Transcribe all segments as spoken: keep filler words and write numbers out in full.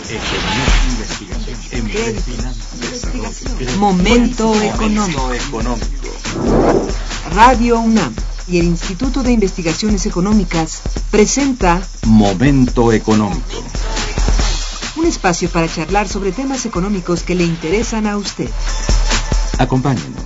Momento económico. Radio UNAM y el Instituto de Investigaciones Económicas presenta Momento económico. Un espacio para charlar sobre temas económicos que le interesan a usted. Acompáñenos.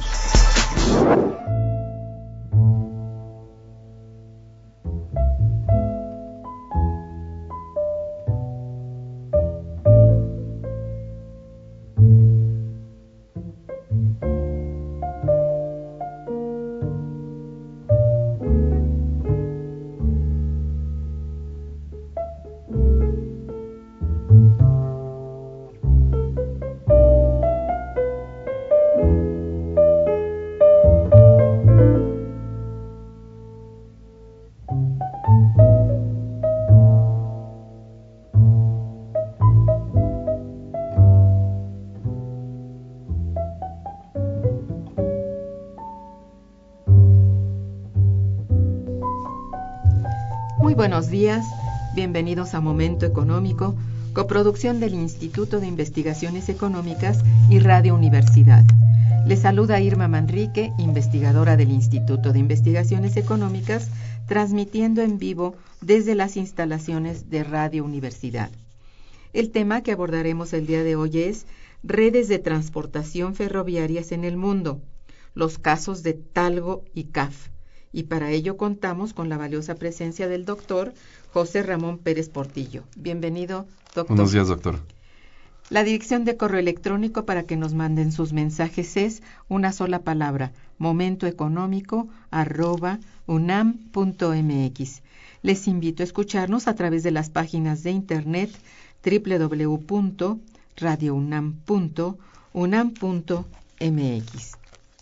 Muy buenos días, bienvenidos a Momento Económico, coproducción del Instituto de Investigaciones Económicas y Radio Universidad. Les saluda Irma Manrique, investigadora del Instituto de Investigaciones Económicas, transmitiendo en vivo desde las instalaciones de Radio Universidad. El tema que abordaremos el día de hoy es redes de transportación ferroviarias en el mundo, los casos de Talgo y C A F. Y para ello contamos con la valiosa presencia del doctor José Ramón Pérez Portillo. Bienvenido, doctor. Buenos días, doctor. La dirección de correo electrónico para que nos manden sus mensajes es una sola palabra, momentoeconómico arroba unam punto mx. Les invito a escucharnos a través de las páginas de internet doble u doble u doble u punto radio unam punto unam punto mx.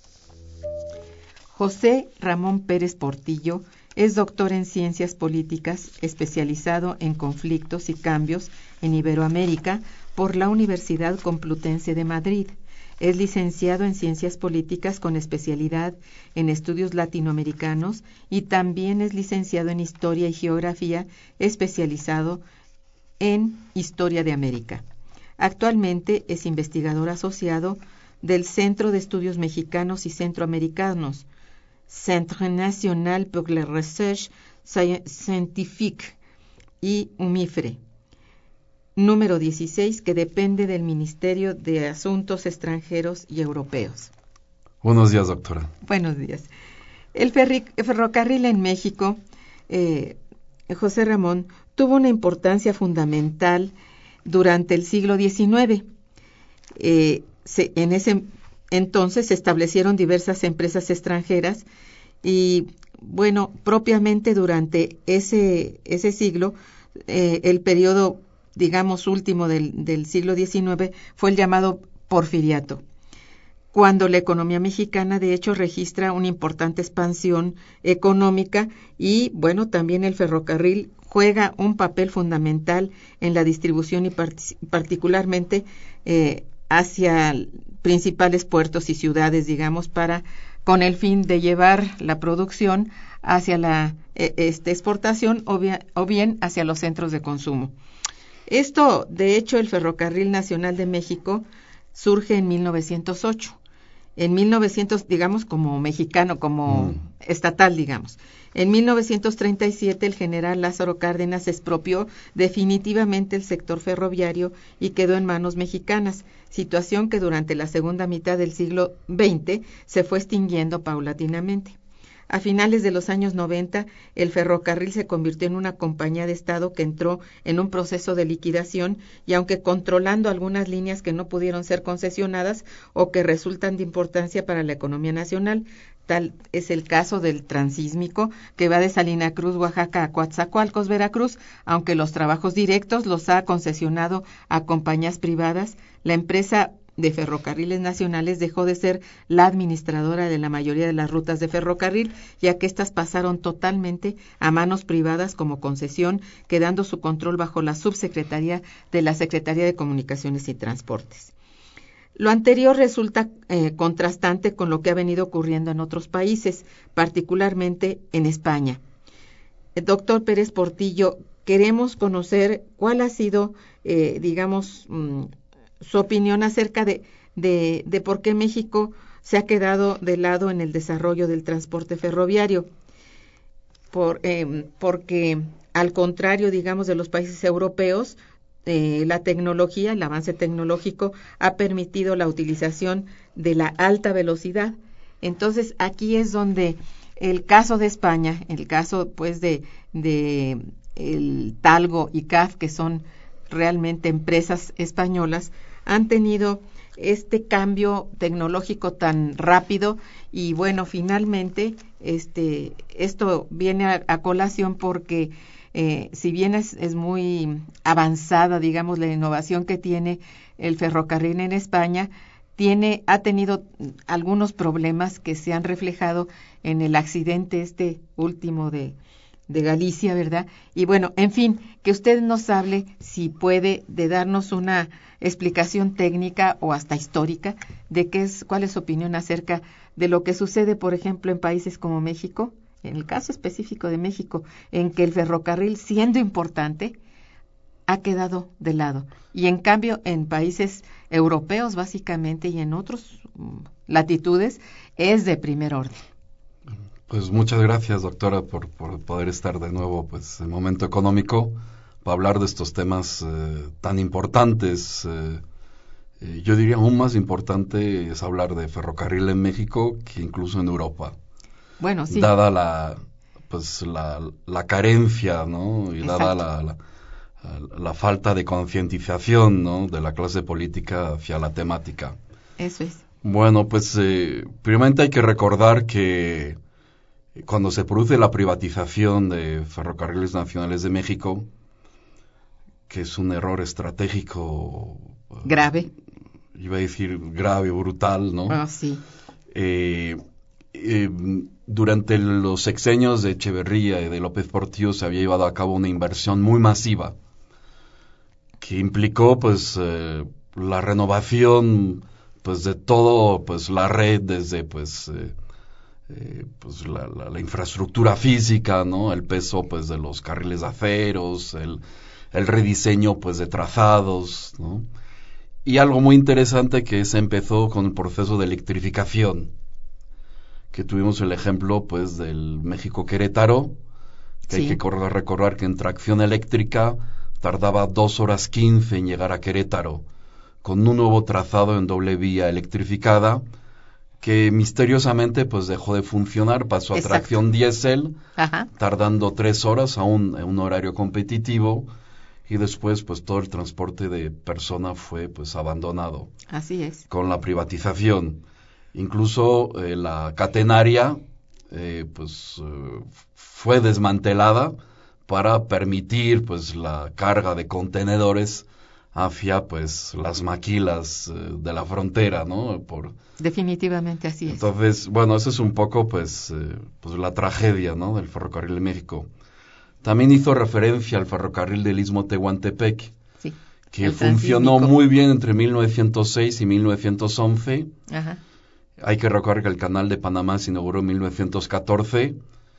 José Ramón Pérez Portillo es doctor en Ciencias Políticas, especializado en conflictos y cambios en Iberoamérica por la Universidad Complutense de Madrid. Es licenciado en Ciencias Políticas con especialidad en Estudios Latinoamericanos y también es licenciado en Historia y Geografía, especializado en Historia de América. Actualmente es investigador asociado del Centro de Estudios Mexicanos y Centroamericanos, Centre National pour la Recherche Scientifique y UMIFRE, número dieciséis, que depende del Ministerio de Asuntos Extranjeros y Europeos. Buenos días, doctora. Buenos días. El ferri- ferrocarril en México, eh, José Ramón, tuvo una importancia fundamental durante el siglo diecinueve. Eh, se, en ese Entonces se establecieron diversas empresas extranjeras y, bueno, propiamente durante ese, ese siglo, eh, el periodo, digamos, último del, del siglo diecinueve fue el llamado Porfiriato, cuando la economía mexicana, de hecho, registra una importante expansión económica y, bueno, también el ferrocarril juega un papel fundamental en la distribución y part- particularmente eh, hacia principales puertos y ciudades, digamos, para con el fin de llevar la producción hacia la eh, este, exportación o bien, o bien hacia los centros de consumo. Esto, de hecho, el Ferrocarril Nacional de México surge en mil novecientos ocho. En mil novecientos, digamos, como mexicano, como mm. estatal, digamos. En mil novecientos treinta y siete, el general Lázaro Cárdenas expropió definitivamente el sector ferroviario y quedó en manos mexicanas, situación que durante la segunda mitad del siglo veinte se fue extinguiendo paulatinamente. A finales de los años noventa, el ferrocarril se convirtió en una compañía de Estado que entró en un proceso de liquidación y aunque controlando algunas líneas que no pudieron ser concesionadas o que resultan de importancia para la economía nacional, tal es el caso del Transísmico, que va de Salina Cruz, Oaxaca, a Coatzacoalcos, Veracruz, aunque los trabajos directos los ha concesionado a compañías privadas. La empresa de Ferrocarriles Nacionales dejó de ser la administradora de la mayoría de las rutas de ferrocarril, ya que éstas pasaron totalmente a manos privadas como concesión, quedando su control bajo la subsecretaría de la Secretaría de Comunicaciones y Transportes. Lo anterior resulta eh, contrastante con lo que ha venido ocurriendo en otros países, particularmente en España. El doctor Pérez Portillo, queremos conocer cuál ha sido eh, digamos, mm, su opinión acerca de, de, de por qué México se ha quedado de lado en el desarrollo del transporte ferroviario. Por, eh, porque al contrario, digamos, de los países europeos, eh, la tecnología, el avance tecnológico ha permitido la utilización de la alta velocidad. Entonces, aquí es donde el caso de España, el caso pues de, de el Talgo y C A F, que son realmente empresas españolas, han tenido este cambio tecnológico tan rápido y bueno, finalmente este esto viene a, a colación porque eh, si bien es, es muy avanzada, digamos, la innovación que tiene el ferrocarril en España, tiene ha tenido algunos problemas que se han reflejado en el accidente este último de de Galicia, ¿verdad? Y bueno, en fin, que usted nos hable, si puede, de darnos una explicación técnica o hasta histórica de qué es, cuál es su opinión acerca de lo que sucede, por ejemplo, en países como México, en el caso específico de México, en que el ferrocarril, siendo importante, ha quedado de lado. Y en cambio, en países europeos, básicamente, y en otras um, latitudes, es de primer orden. Pues muchas gracias, doctora, por, por poder estar de nuevo pues en Momento Económico para hablar de estos temas eh, tan importantes. Eh, eh, yo diría aún más importante es hablar de ferrocarril en México que incluso en Europa. Bueno, sí. Dada la pues la, la carencia, ¿no? Y Exacto. dada la, la, la falta de concientización, ¿no? De la clase política hacia la temática. Eso es. Bueno, pues eh, primeramente hay que recordar que cuando se produce la privatización de Ferrocarriles Nacionales de México, que es un error estratégico grave, iba a decir grave, brutal, ¿no? Ah, sí. Eh, eh, durante los sexenios de Echeverría y de López Portillo se había llevado a cabo una inversión muy masiva que implicó, pues, eh, la renovación, pues, de todo, pues, la red desde, pues, eh, Eh, pues la, la, la infraestructura física, ¿no? El peso pues de los carriles de aceros, el, el rediseño pues de trazados, ¿no? Y algo muy interesante que se empezó con el proceso de electrificación, que tuvimos el ejemplo pues del México-Querétaro, que sí. Hay que correr, recordar que en tracción eléctrica tardaba dos horas quince en llegar a Querétaro, con un nuevo trazado en doble vía electrificada, que misteriosamente pues dejó de funcionar, pasó a Exacto. tracción diésel, Ajá. tardando tres horas a un, a un horario competitivo, y después pues todo el transporte de persona fue pues abandonado. Así es. Con la privatización. Incluso eh, la catenaria eh, pues eh, fue desmantelada para permitir pues la carga de contenedores hacia pues las maquilas eh, de la frontera, ¿no? Por Definitivamente así es. Entonces, bueno, eso es un poco pues, eh, pues la tragedia, ¿no? Del ferrocarril de México. También hizo referencia al ferrocarril del Istmo Tehuantepec, sí, que funcionó muy bien entre mil novecientos seis y mil novecientos once. Ajá. Hay que recordar que el canal de Panamá se inauguró en mil novecientos catorce.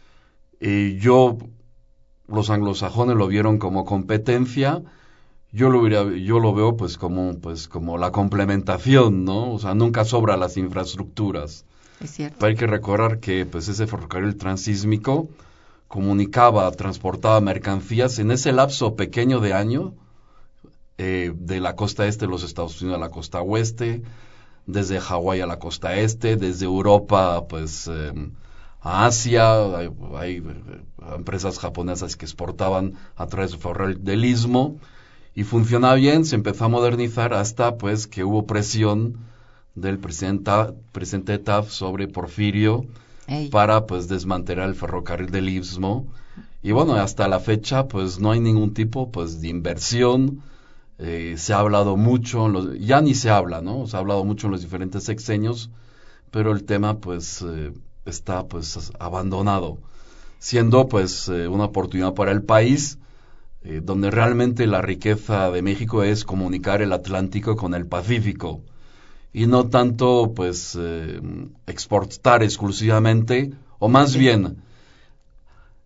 Y yo, los anglosajones lo vieron como competencia. Yo lo, hubiera, yo lo veo pues como, pues como la complementación, ¿no? O sea, nunca sobra las infraestructuras. Es cierto. Pero hay que recordar que pues ese ferrocarril transísmico comunicaba, transportaba mercancías en ese lapso pequeño de año, eh, de la costa este de los Estados Unidos a la costa oeste, desde Hawái a la costa este, desde Europa pues eh, a Asia. Hay, hay empresas japonesas que exportaban a través del ferrocarril del Istmo. Y funcionaba bien, se empezó a modernizar hasta pues que hubo presión del presidente, presidente Taft sobre Porfirio Ey. para pues desmantelar el ferrocarril del Istmo. Y bueno, hasta la fecha pues no hay ningún tipo pues de inversión. Eh, se ha hablado mucho, los, ya ni se habla, ¿no? Se ha hablado mucho en los diferentes sexenios, pero el tema pues eh, está pues abandonado, siendo pues eh, una oportunidad para el país. Eh, donde realmente la riqueza de México es comunicar el Atlántico con el Pacífico y no tanto pues eh, exportar exclusivamente, o más bien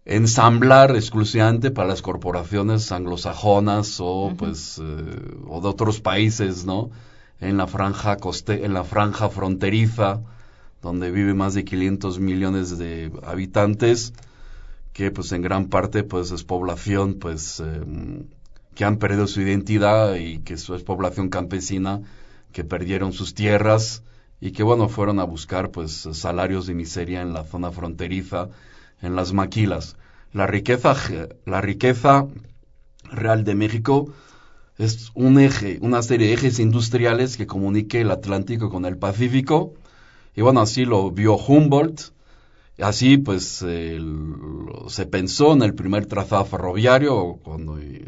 ensamblar exclusivamente para las corporaciones anglosajonas o uh-huh. pues eh, o de otros países, ¿no? En la franja coste en la franja fronteriza, donde vive más de quinientos millones de habitantes, que pues en gran parte pues es población pues eh, que han perdido su identidad y que eso es población campesina que perdieron sus tierras y que bueno fueron a buscar pues salarios de miseria en la zona fronteriza, en las maquilas. La riqueza, la riqueza real de México es un eje, una serie de ejes industriales que comunique el Atlántico con el Pacífico, y bueno, así lo vio Humboldt, así pues eh, se pensó en el primer trazado ferroviario, cuando eh,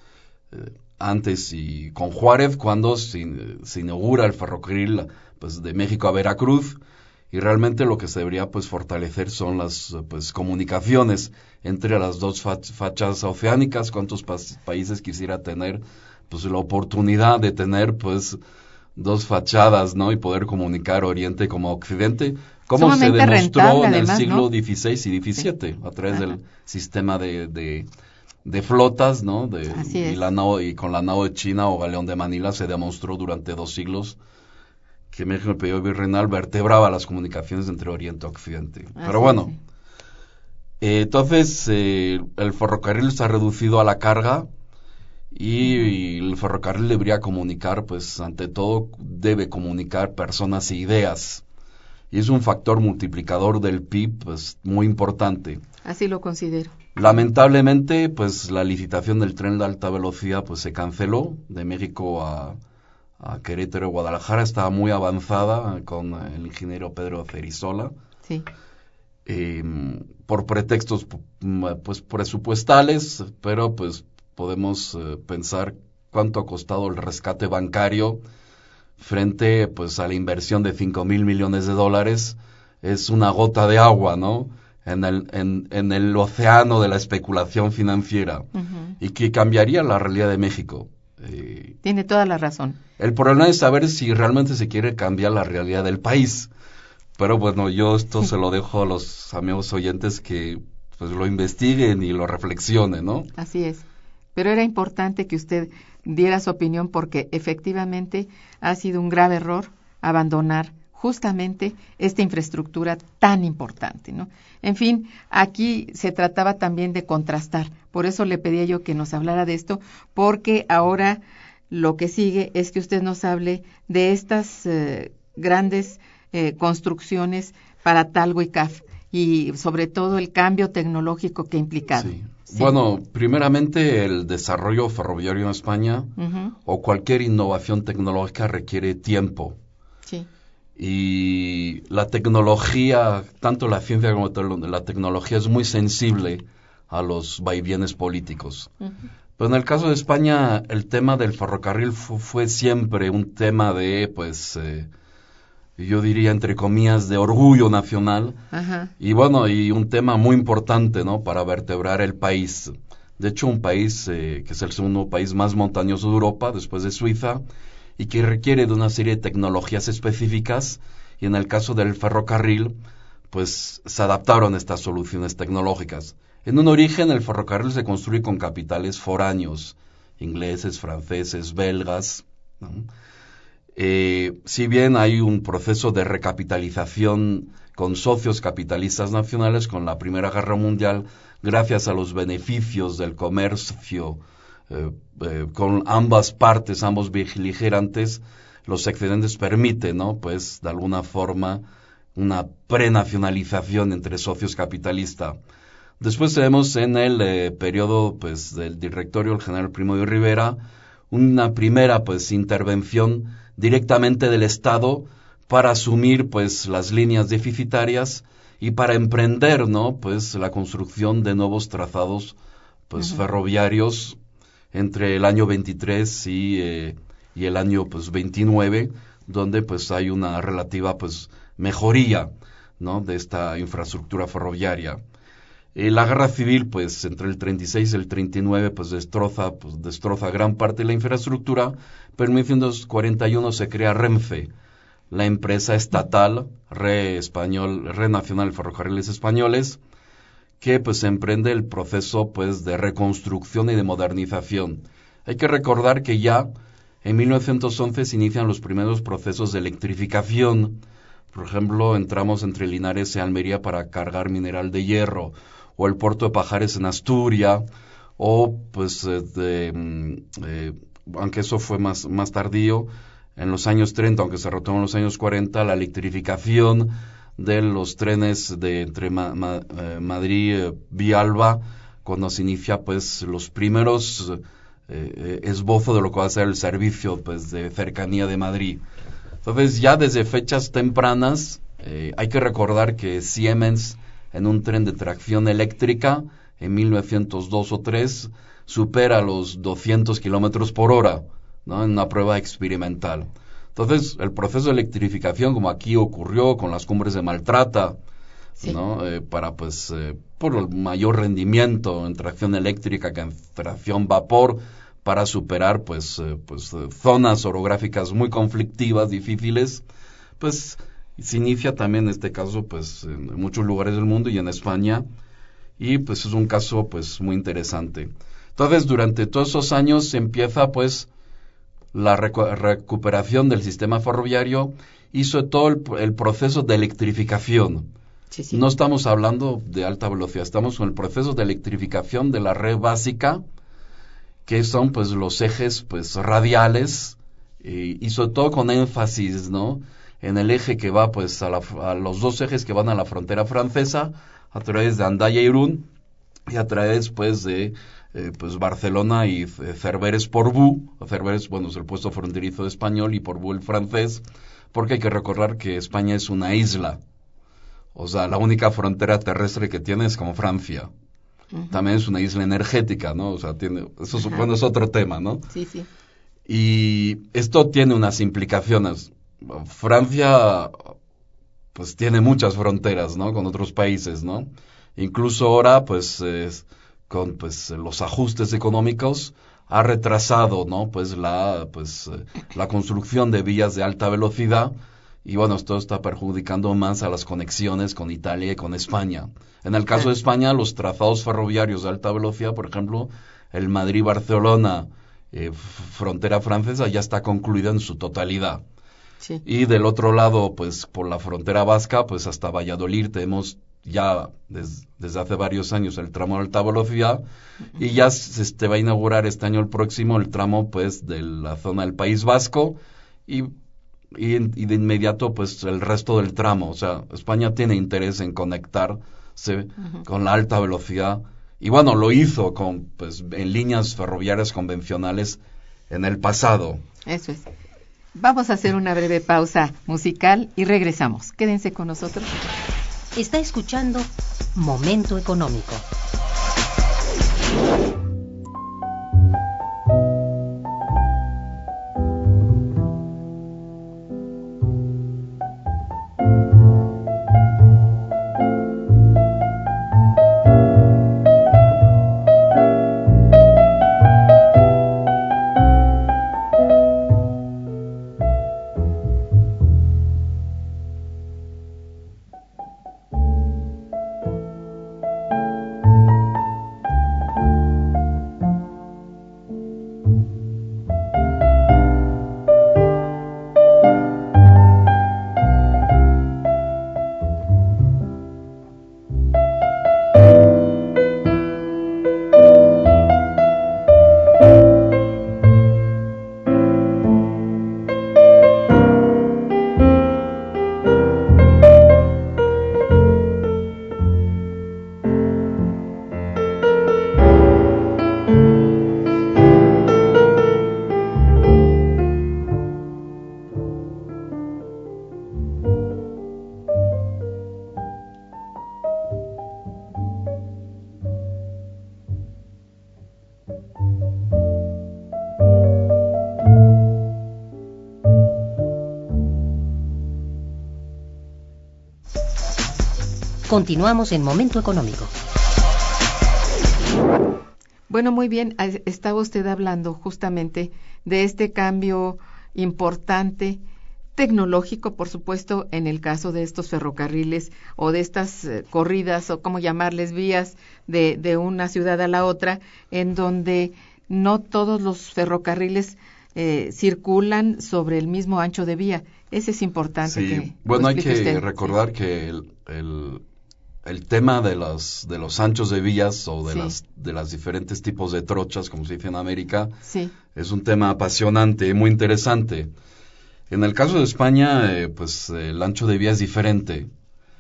antes y con Juárez, cuando se, se inaugura el ferrocarril pues de México a Veracruz, y realmente lo que se debería pues fortalecer son las pues comunicaciones entre las dos fachadas oceánicas. ¿Cuántos pa países quisiera tener pues la oportunidad de tener pues dos fachadas, ¿no? Y poder comunicar Oriente como Occidente, como se demostró en el siglo dieciséis y diecisiete, sí. a través Ajá. del sistema de, de, de flotas, ¿no? De, Así y, es. la nao, y con la nao de China o Galeón de Manila se demostró durante dos siglos que México, el periodo virreinal, vertebraba las comunicaciones entre Oriente y Occidente. Así Pero bueno, sí. eh, entonces eh, el ferrocarril se ha reducido a la carga y, y el ferrocarril debería comunicar, pues ante todo debe comunicar personas e ideas. Y es un factor multiplicador del P I B pues muy importante. Así lo considero. Lamentablemente, pues la licitación del tren de alta velocidad pues se canceló de México a a Querétaro y Guadalajara, estaba muy avanzada con el ingeniero Pedro Cerizola, sí. eh, por pretextos pues presupuestales, pero pues podemos eh, pensar cuánto ha costado el rescate bancario frente pues a la inversión de cinco mil millones de dólares. Es una gota de agua, ¿no? En el, en, en el océano de la especulación financiera, uh-huh. y que cambiaría la realidad de México. Eh, Tiene toda la razón. El problema es saber si realmente se quiere cambiar la realidad del país. Pero bueno, yo esto se lo dejo a los amigos oyentes que pues lo investiguen y lo reflexionen, ¿no? Así es. Pero era importante que usted diera su opinión porque efectivamente ha sido un grave error abandonar justamente esta infraestructura tan importante, ¿no? En fin, aquí se trataba también de contrastar. Por eso le pedía yo que nos hablara de esto, porque ahora lo que sigue es que usted nos hable de estas eh, grandes eh, construcciones para Talgo y C A F y sobre todo el cambio tecnológico que ha implicado. Sí. Sí. Bueno, primeramente el desarrollo ferroviario en España uh-huh. o cualquier innovación tecnológica requiere tiempo. Sí. Y la tecnología, tanto la ciencia como la tecnología es muy sensible a los vaivienes políticos. Uh-huh. Pero en el caso de España, el tema del ferrocarril fu- fue siempre un tema de, pues, eh, yo diría entre comillas, de orgullo nacional. Uh-huh. Y bueno, y un tema muy importante, ¿no?, para vertebrar el país. De hecho, un país eh, que es el segundo país más montañoso de Europa, después de Suiza, y que requiere de una serie de tecnologías específicas, y en el caso del ferrocarril, pues se adaptaron estas soluciones tecnológicas. En un origen, el ferrocarril se construye con capitales foráneos, ingleses, franceses, belgas, ¿no? Eh, si bien hay un proceso de recapitalización con socios capitalistas nacionales con la Primera Guerra Mundial, gracias a los beneficios del comercio Eh, eh, con ambas partes, ambos beligerantes, los excedentes permiten, ¿no?, pues de alguna forma una prenacionalización entre socios capitalistas. Después tenemos en el eh, periodo pues del directorio del general Primo de Rivera una primera pues intervención directamente del Estado para asumir pues las líneas deficitarias y para emprender, ¿no?, pues la construcción de nuevos trazados pues uh-huh. ferroviarios entre el año veintitrés y, eh, y el año pues veintinueve, donde pues hay una relativa pues mejoría, ¿no?, de esta infraestructura ferroviaria. Eh, la guerra civil pues entre el treinta y seis y el treinta y nueve pues destroza pues destroza gran parte de la infraestructura, pero en mil novecientos cuarenta y uno se crea Renfe, la empresa estatal Red Español, Red Nacional de Ferrocarriles Españoles, que pues emprende el proceso pues de reconstrucción y de modernización. Hay que recordar que ya en mil novecientos once se inician los primeros procesos de electrificación. Por ejemplo, entramos entre Linares y Almería para cargar mineral de hierro, o el puerto de Pajares en Asturias, o pues eh, de, eh, aunque eso fue más, más tardío, en los años treinta, aunque se retomó en los años cuarenta, la electrificación de los trenes de entre Ma, Ma, eh, Madrid eh, Villalba, cuando se inicia pues los primeros eh, esbozos de lo que va a ser el servicio pues de cercanía de Madrid. Entonces ya desde fechas tempranas eh, hay que recordar que Siemens en un tren de tracción eléctrica en mil novecientos dos o tres supera los doscientos kilómetros por hora, ¿no? En una prueba experimental. Entonces, el proceso de electrificación, como aquí ocurrió con las cumbres de Maltrata, sí. ¿no? Eh, para, pues, eh, por el mayor rendimiento en tracción eléctrica que en tracción vapor, para superar, pues, eh, pues eh, zonas orográficas muy conflictivas, difíciles, pues, se inicia también en este caso, pues, en muchos lugares del mundo y en España, y, pues, es un caso, pues, muy interesante. Entonces, durante todos esos años se empieza, pues, la recu- recuperación del sistema ferroviario y sobre todo el, el proceso de electrificación. Sí, sí. No estamos hablando de alta velocidad, estamos con el proceso de electrificación de la red básica, que son pues los ejes pues radiales y, y sobre todo con énfasis, ¿no? En el eje que va pues a, la, a los dos ejes que van a la frontera francesa a través de Hendaya y Irún y a través pues de Eh, pues Barcelona y eh, Cerveres-Portbou. Cerveres, bueno, es el puesto fronterizo español y Portbou el francés, porque hay que recordar que España es una isla. O sea, la única frontera terrestre que tiene es con Francia. Uh-huh. También es una isla energética, ¿no? O sea, tiene, eso uh-huh. bueno, es otro tema, ¿no? Sí, sí. Y esto tiene unas implicaciones. Francia, pues tiene muchas fronteras, ¿no? Con otros países, ¿no? Incluso ahora, pues, eh, con pues los ajustes económicos ha retrasado, ¿no? Pues la pues eh, la construcción de vías de alta velocidad y bueno, esto está perjudicando más a las conexiones con Italia y con España. En el caso de España, los trazados ferroviarios de alta velocidad, por ejemplo, el Madrid-Barcelona eh, frontera francesa ya está concluida en su totalidad. Sí. Y del otro lado, pues por la frontera vasca, pues hasta Valladolid tenemos ya des, desde hace varios años el tramo de alta velocidad uh-huh. y ya se este, va a inaugurar este año el próximo el tramo pues de la zona del País Vasco y, y, y de inmediato pues el resto del tramo. O sea, España tiene interés en conectarse uh-huh. con la alta velocidad y bueno, lo hizo con pues en líneas ferroviarias convencionales en el pasado. Eso es. Vamos a hacer una breve pausa musical y regresamos. Quédense con nosotros. Está escuchando Momento Económico. Continuamos en Momento Económico. Bueno, muy bien, estaba usted hablando justamente de este cambio importante tecnológico, por supuesto, en el caso de estos ferrocarriles o de estas eh, corridas o como llamarles vías de, de una ciudad a la otra, en donde no todos los ferrocarriles eh, circulan sobre el mismo ancho de vía. Ese es importante. Sí, que bueno, hay que usted. recordar sí. que el, el, el tema de los, de los anchos de vías o de, sí. las, de las diferentes tipos de trochas, como se dice en América, sí. es un tema apasionante y muy interesante. En el caso de España, eh, pues el ancho de vía es diferente.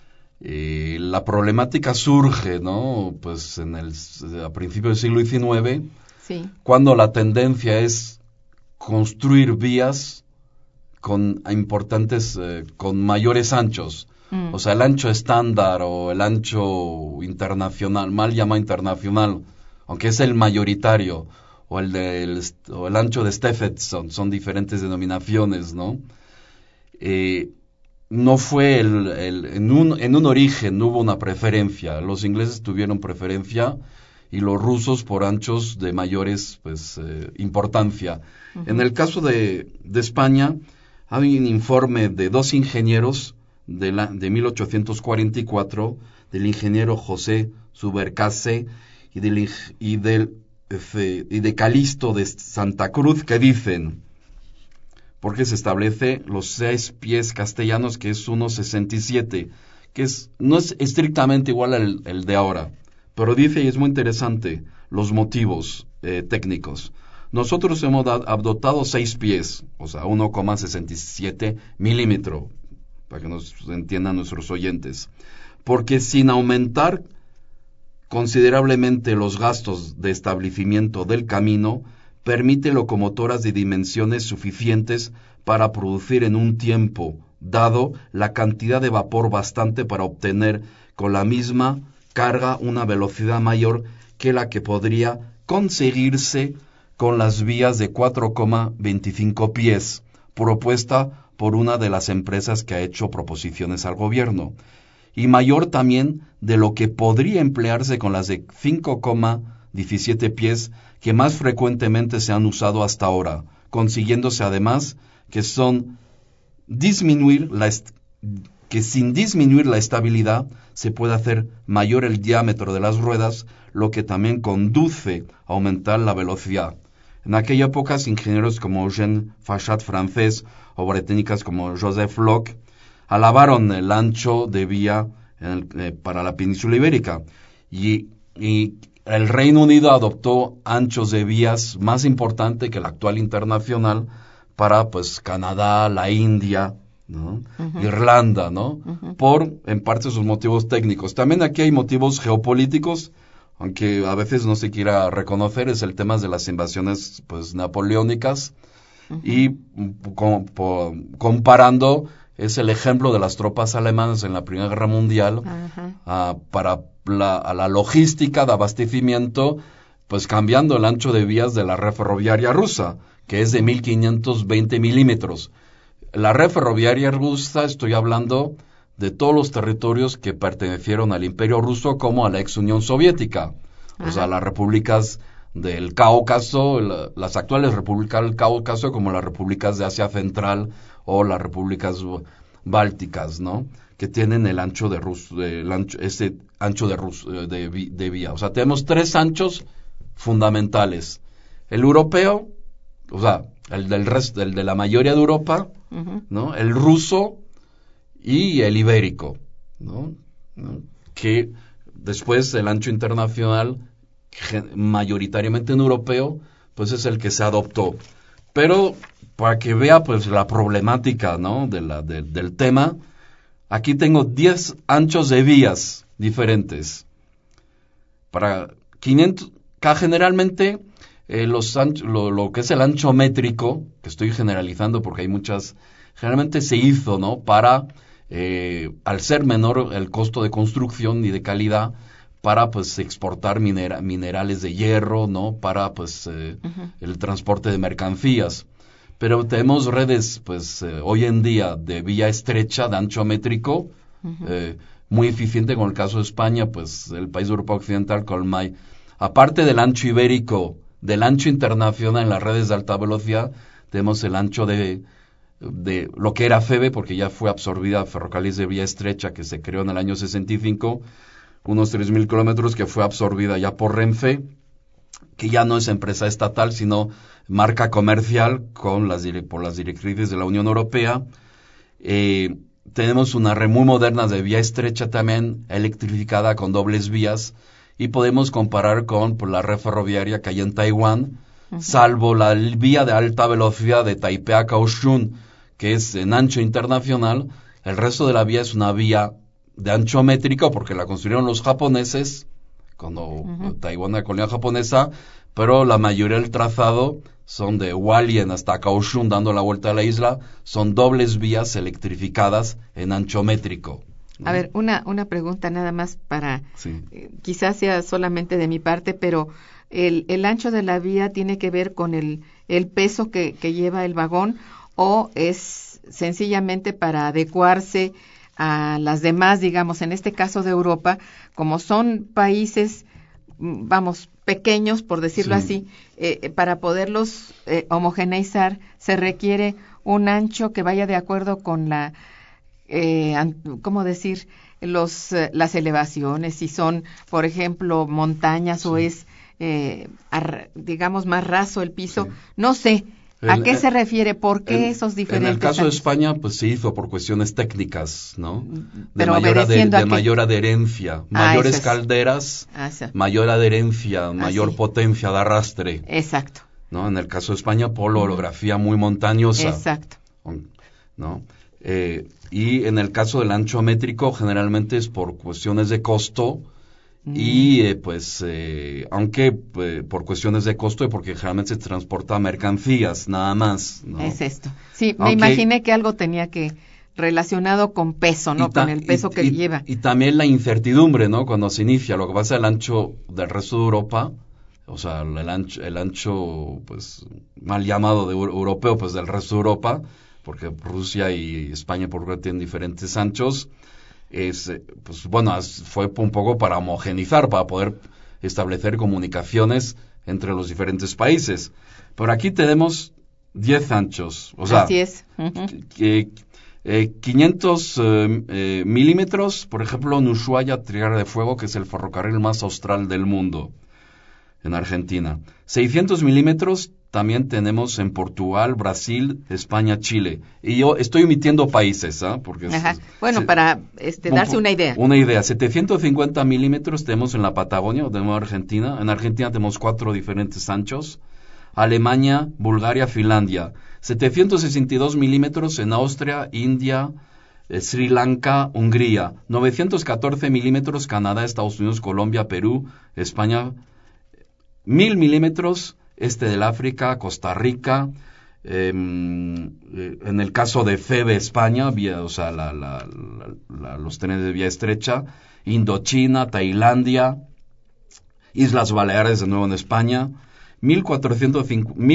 Eh, la problemática surge, ¿no? Pues en el, a principios del siglo diecinueve, sí. cuando la tendencia es construir vías con importantes, eh, con mayores anchos. Mm. O sea, el ancho estándar o el ancho internacional, mal llamado internacional, aunque es el mayoritario, o el, de, el, o el ancho de Stephenson, son diferentes denominaciones, ¿no? Eh, no fue el, el en, un, en un origen no hubo una preferencia. Los ingleses tuvieron preferencia y los rusos por anchos de mayores pues eh, importancia. Uh-huh. En el caso de, de España, hay un informe de dos ingenieros de, la, de mil ochocientos cuarenta y cuatro, del ingeniero José Subercasse y del, y del y de Calisto de Santa Cruz, que dicen, porque se establece los seis pies castellanos, que es uno sesenta y siete, que es, no es estrictamente igual al el de ahora, pero dice, y es muy interesante, los motivos eh, técnicos. Nosotros hemos adoptado seis pies, o sea, uno coma sesenta y siete milímetros, para que nos entiendan nuestros oyentes, porque sin aumentar considerablemente los gastos de establecimiento del camino, permite locomotoras de dimensiones suficientes para producir en un tiempo dado la cantidad de vapor bastante para obtener con la misma carga una velocidad mayor que la que podría conseguirse con las vías de cuatro coma veinticinco pies, propuesta por una de las empresas que ha hecho proposiciones al gobierno, y mayor también de lo que podría emplearse con las de cinco coma diecisiete pies que más frecuentemente se han usado hasta ahora, consiguiéndose además que son disminuir la est- que sin disminuir la estabilidad se puede hacer mayor el diámetro de las ruedas, lo que también conduce a aumentar la velocidad. En aquella época, ingenieros como Eugène Fachat francés o británicas como Joseph Locke alabaron el ancho de vía en el, eh, para la península ibérica y, y el Reino Unido adoptó anchos de vías más importantes que el actual internacional para pues Canadá, la India, ¿no? Uh-huh. Irlanda, ¿no? Uh-huh. Por en parte sus motivos técnicos. También aquí hay motivos geopolíticos, aunque a veces no se quiera reconocer, es el tema de las invasiones pues napoleónicas. Uh-huh. Y com, po, comparando es el ejemplo de las tropas alemanas en la Primera Guerra Mundial uh, para la, a la logística de abastecimiento, pues cambiando el ancho de vías de la red ferroviaria rusa, que es de mil quinientos veinte milímetros. La red ferroviaria rusa, estoy hablando de todos los territorios que pertenecieron al Imperio Ruso como a la ex Unión Soviética, uh-huh. o sea, las repúblicas del Cáucaso, la, las actuales repúblicas del Cáucaso, como las repúblicas de Asia Central o las repúblicas bálticas, ¿no? Que tienen el ancho de Rus, el ancho, ese ancho de, Rus, de, de vía. O sea, tenemos tres anchos fundamentales. El europeo, o sea, el del resto, el de la mayoría de Europa, uh-huh. ¿no? El ruso y el ibérico, ¿no? ¿no? Que después el ancho internacional, mayoritariamente en europeo, pues es el que se adoptó. Pero para que vea pues la problemática, ¿no? de la, de, del tema, aquí tengo diez anchos de vías diferentes. Para quinientos, generalmente eh, los ancho, lo, lo que es el ancho métrico, que estoy generalizando porque hay muchas, generalmente se hizo, ¿no? Para, eh, al ser menor el costo de construcción y de calidad, para pues exportar minera, minerales de hierro, ¿no? Para pues eh, uh-huh. el transporte de mercancías. Pero tenemos redes pues eh, hoy en día de vía estrecha, de ancho métrico, uh-huh. eh, muy eficiente, con el caso de España, pues el país de Europa Occidental, Colmay. Aparte del ancho ibérico, del ancho internacional en las redes de alta velocidad, tenemos el ancho de de lo que era FEVE, porque ya fue absorbida Ferrocarriles de Vía Estrecha, que se creó en el año sesenta y cinco, unos tres mil kilómetros, que fue absorbida ya por Renfe, que ya no es empresa estatal, sino marca comercial con las, por las directrices de la Unión Europea. Eh, tenemos una red muy moderna de vía estrecha también, electrificada con dobles vías, y podemos comparar con pues, la red ferroviaria que hay en Taiwán, uh-huh. salvo la vía de alta velocidad de Taipei a Kaohsiung, que es en ancho internacional. El resto de la vía es una vía de ancho métrico, porque la construyeron los japoneses, cuando uh-huh. Taiwán era colonia japonesa, pero la mayoría del trazado son de Hualien hasta Kaohsiung, dando la vuelta a la isla, son dobles vías electrificadas en ancho métrico. A ver, una, una pregunta nada más para, sí. eh, quizás sea solamente de mi parte, pero el, el ancho de la vía tiene que ver con el, el peso que, que lleva el vagón, o es sencillamente para adecuarse a las demás, digamos, en este caso de Europa, como son países, vamos, pequeños, por decirlo sí. así, eh, para poderlos eh, homogeneizar, se requiere un ancho que vaya de acuerdo con la, eh, ¿cómo decir?, los eh, las elevaciones, si son, por ejemplo, montañas sí. o es, eh, ar, digamos, más raso el piso, sí. no sé. ¿A el, qué se refiere? ¿Por qué en, esos diferentes? En el caso años? de España, pues se hizo por cuestiones técnicas, ¿no? De, Pero mayor, ade, de a mayor adherencia, ah, mayores es. calderas, ah, sí. mayor adherencia, mayor sí. potencia de arrastre. Exacto. ¿No? En el caso de España, por la orografía muy montañosa. Exacto. ¿No? Eh, y en el caso del ancho métrico, generalmente es por cuestiones de costo. Y eh, pues, eh, aunque eh, por cuestiones de costo y porque generalmente se transporta mercancías, nada más, ¿no? Es esto. Sí, aunque, me imaginé que algo tenía que relacionado con peso, ¿no? Ta, con el peso y, que y, lleva. Y también la incertidumbre, ¿no? Cuando se inicia, lo que pasa el ancho del resto de Europa, o sea, el ancho, el ancho pues, mal llamado de europeo, pues del resto de Europa, porque Rusia y España por ejemplo tienen diferentes anchos. Es, pues bueno, fue un poco para homogenizar, para poder establecer comunicaciones entre los diferentes países. Pero aquí tenemos diez anchos, o sea, así es. Uh-huh. que, eh, quinientos eh, eh, milímetros, por ejemplo, en Ushuaia, Tierra de Fuego, que es el ferrocarril más austral del mundo, en Argentina. seiscientos milímetros también tenemos en Portugal, Brasil, España, Chile. Y yo estoy omitiendo países, ¿ah? ¿eh? Porque Ajá. Es, bueno, se, para este, darse un, una idea. Una idea. setecientos cincuenta milímetros tenemos en la Patagonia, de nuevo Argentina. En Argentina tenemos cuatro diferentes anchos. Alemania, Bulgaria, Finlandia. setecientos sesenta y dos milímetros en Austria, India, eh, Sri Lanka, Hungría. novecientos catorce milímetros Canadá, Estados Unidos, Colombia, Perú, España. mil milímetros este del África, Costa Rica, eh, en el caso de FEVE España, vía, o sea, la, la, la, la, los trenes de vía estrecha, Indochina, Tailandia, Islas Baleares de nuevo en España, mil cuatrocientos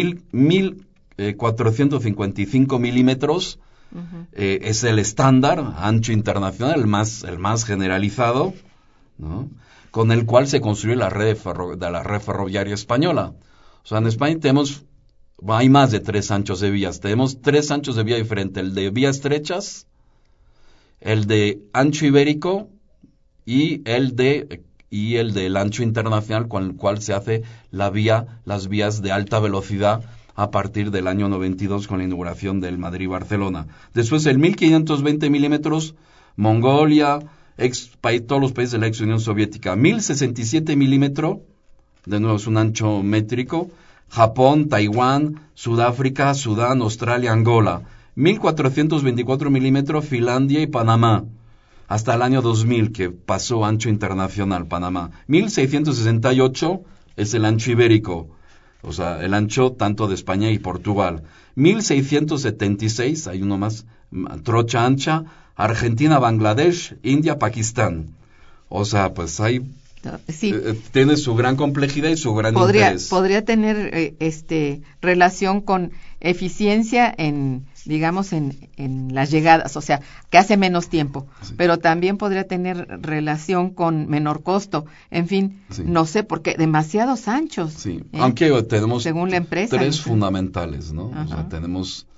cincuenta y cinco milímetros, uh-huh. eh, es el estándar ancho internacional, el más, el más generalizado, ¿no? Con el cual se construye la red de, ferro, de la red ferroviaria española. O sea, en España tenemos, hay más de tres anchos de vías. Tenemos tres anchos de vía diferentes. El de vías estrechas, el de ancho ibérico y el de y el del ancho internacional, con el cual se hace la vía, las vías de alta velocidad a partir del año noventa y dos con la inauguración del Madrid-Barcelona. Después el mil quinientos veinte milímetros, Mongolia, ex, país, todos los países de la ex Unión Soviética. mil sesenta y siete milímetros, de nuevo es un ancho métrico, Japón, Taiwán, Sudáfrica, Sudán, Australia, Angola. mil cuatrocientos veinticuatro milímetros, Finlandia y Panamá. Hasta el año dos mil, que pasó ancho internacional, Panamá. mil seiscientos sesenta y ocho es el ancho ibérico, o sea, el ancho tanto de España y Portugal. mil seiscientos setenta y seis, hay uno más, trocha ancha, Argentina, Bangladesh, India, Pakistán. O sea, pues hay... Sí. Eh, tiene su gran complejidad y su gran podría, interés. Podría tener eh, este relación con eficiencia en, digamos, en, en las llegadas, o sea, que hace menos tiempo, sí. Pero también podría tener relación con menor costo. En fin, sí. No sé, porque demasiados anchos. Sí, ¿eh? aunque tenemos según la empresa, tres no sé. fundamentales, ¿no? Ajá. O sea, tenemos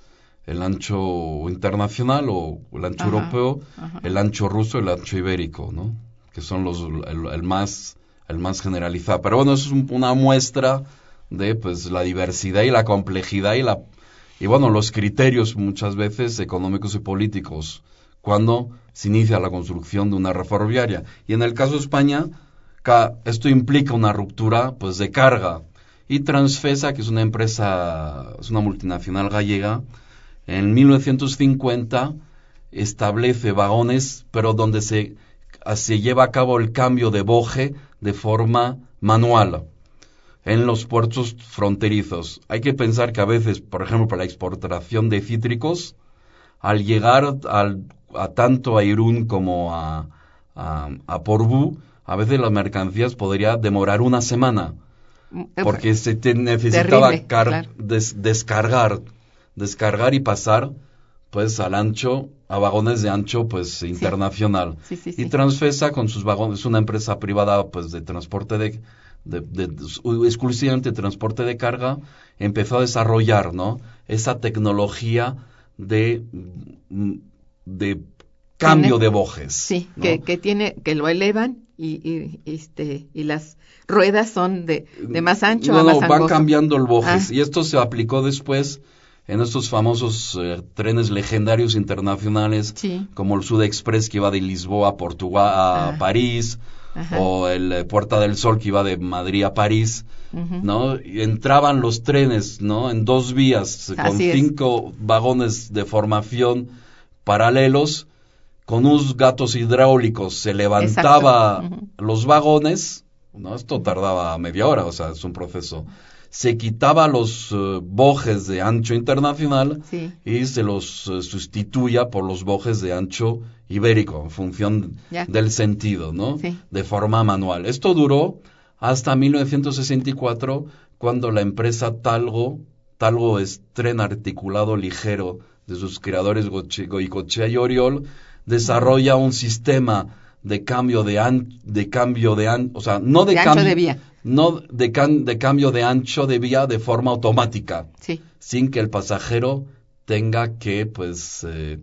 el ancho internacional o el ancho Ajá, europeo, ajá. el ancho ruso y el ancho ibérico, ¿no? Que son los el, el más el más generalizado. Pero bueno, eso es un, una muestra de pues la diversidad y la complejidad y la y bueno, los criterios muchas veces económicos y políticos cuando se inicia la construcción de una red ferroviaria. Y en el caso de España, esto implica una ruptura pues de carga. Y Transfesa, que es una empresa, es una multinacional gallega, en mil novecientos cincuenta establece vagones, pero donde se, se lleva a cabo el cambio de boje de forma manual en los puertos fronterizos. Hay que pensar que a veces, por ejemplo, para la exportación de cítricos, al llegar al, a tanto a Irún como a, a, a Porvoo, a veces las mercancías podría demorar una semana, porque se te necesitaba Terrible, car- claro. des- descargar, descargar y pasar pues al ancho, a vagones de ancho pues internacional. Sí, sí, Y sí. Transfesa con sus vagones, es una empresa privada pues de transporte de, de, de, de exclusivamente transporte de carga, empezó a desarrollar, ¿no?, esa tecnología de, de cambio Tiene, de bojes. Sí, ¿no? que, que tiene, que lo elevan y, y, este, y las ruedas son de, de más ancho no, a no, más van angosto. cambiando el bojes. Ah. Y esto se aplicó después en estos famosos eh, trenes legendarios internacionales, Sí. como el Sud Express que iba de Lisboa a Portugal a Ah. París, Ajá. o el eh, Puerta del Sol que iba de Madrid a París, Uh-huh. ¿no? Y entraban los trenes, ¿no?, en dos vías, con Así es. cinco vagones de formación paralelos, con unos gatos hidráulicos se levantaba Exacto. Uh-huh. los vagones, ¿no? Esto tardaba media hora, o sea, es un proceso. Se quitaba los uh, bojes de ancho internacional, Sí. y se los uh, sustituía por los bojes de ancho ibérico, en función Ya. del sentido, ¿no? Sí. De forma manual. Esto duró hasta mil novecientos sesenta y cuatro, cuando la empresa Talgo, Talgo es tren articulado ligero de sus creadores Goche- Goicoechea y Oriol, desarrolla un sistema de cambio de an, de cambio de an, o sea, no de, De ancho cambio de vía. no de, can, de cambio de ancho de vía de forma automática, Sí. sin que el pasajero tenga que, pues, eh,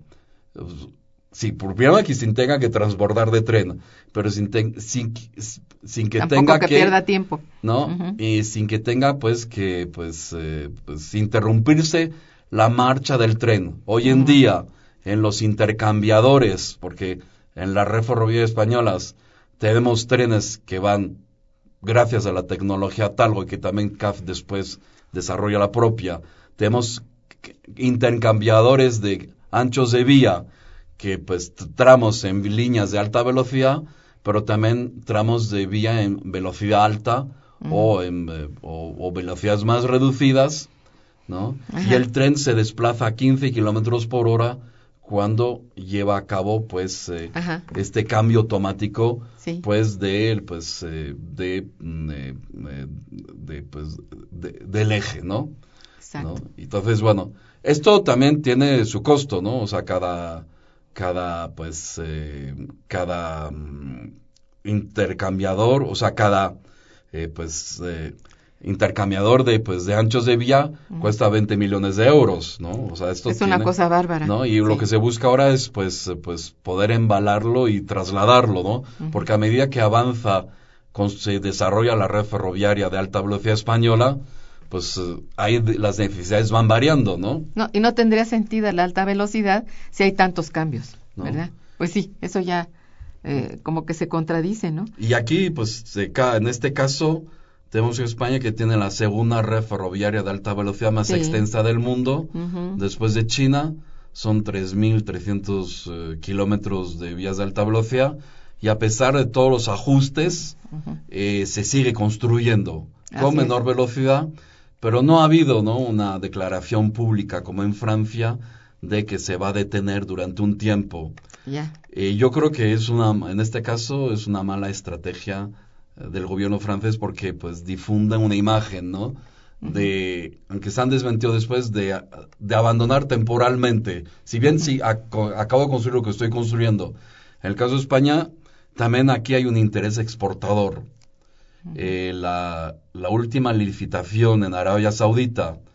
sí, por primero que sin tenga que transbordar de tren, pero sin, ten, sin, sin que Tampoco tenga que, que, pierda tiempo. ¿no? Uh-huh. Y sin que tenga, pues, que, pues, eh, pues, interrumpirse la marcha del tren. Hoy en Uh-huh. día, en los intercambiadores, porque en la red ferroviaria españolas tenemos trenes que van, gracias a la tecnología Talgo, y que también C A F después desarrolla la propia, tenemos intercambiadores de anchos de vía, que pues tramos en líneas de alta velocidad, pero también tramos de vía en velocidad alta, uh-huh, o en eh, o, o velocidades más reducidas, ¿no? Ajá. Y el tren se desplaza a quince kilómetros por hora cuando lleva a cabo pues eh, este cambio automático, sí, pues de pues eh, de, de, de, de pues de, del eje, ¿no? Exacto. ¿no? Entonces, bueno, esto también tiene su costo, ¿no? O sea, cada cada pues eh, cada um, intercambiador, o sea, cada eh, pues eh, intercambiador de pues de anchos de vía uh-huh, cuesta veinte millones de euros, ¿no? O sea, esto es tiene, una cosa bárbara, ¿no? Y sí, lo que se busca ahora es pues pues poder embalarlo y trasladarlo, ¿no? Uh-huh. Porque a medida que avanza, con, se desarrolla la red ferroviaria de alta velocidad española, pues ahí las necesidades van variando, ¿no? No, y no tendría sentido la alta velocidad si hay tantos cambios, ¿no? ¿Verdad? Pues sí, eso ya eh, como que se contradice, ¿no? Y aquí, pues, se ca- en este caso, tenemos España que tiene la segunda red ferroviaria de alta velocidad más sí, extensa del mundo, uh-huh, después de China, son tres mil trescientos eh, kilómetros de vías de alta velocidad, y a pesar de todos los ajustes, uh-huh, eh, se sigue construyendo con Así menor es. velocidad, pero no ha habido, ¿no?, una declaración pública como en Francia de que se va a detener durante un tiempo. Yeah. Eh, yo creo que es una, en este caso, es una mala estrategia eh, del gobierno francés, porque pues difunden una imagen, ¿no?, uh-huh, de, aunque se han desmentido después, de, de abandonar temporalmente. Si bien uh-huh, sí, ac- acabo de construir lo que estoy construyendo. En el caso de España, también aquí hay un interés exportador. Uh-huh. Eh, la, la última licitación en Arabia Saudita,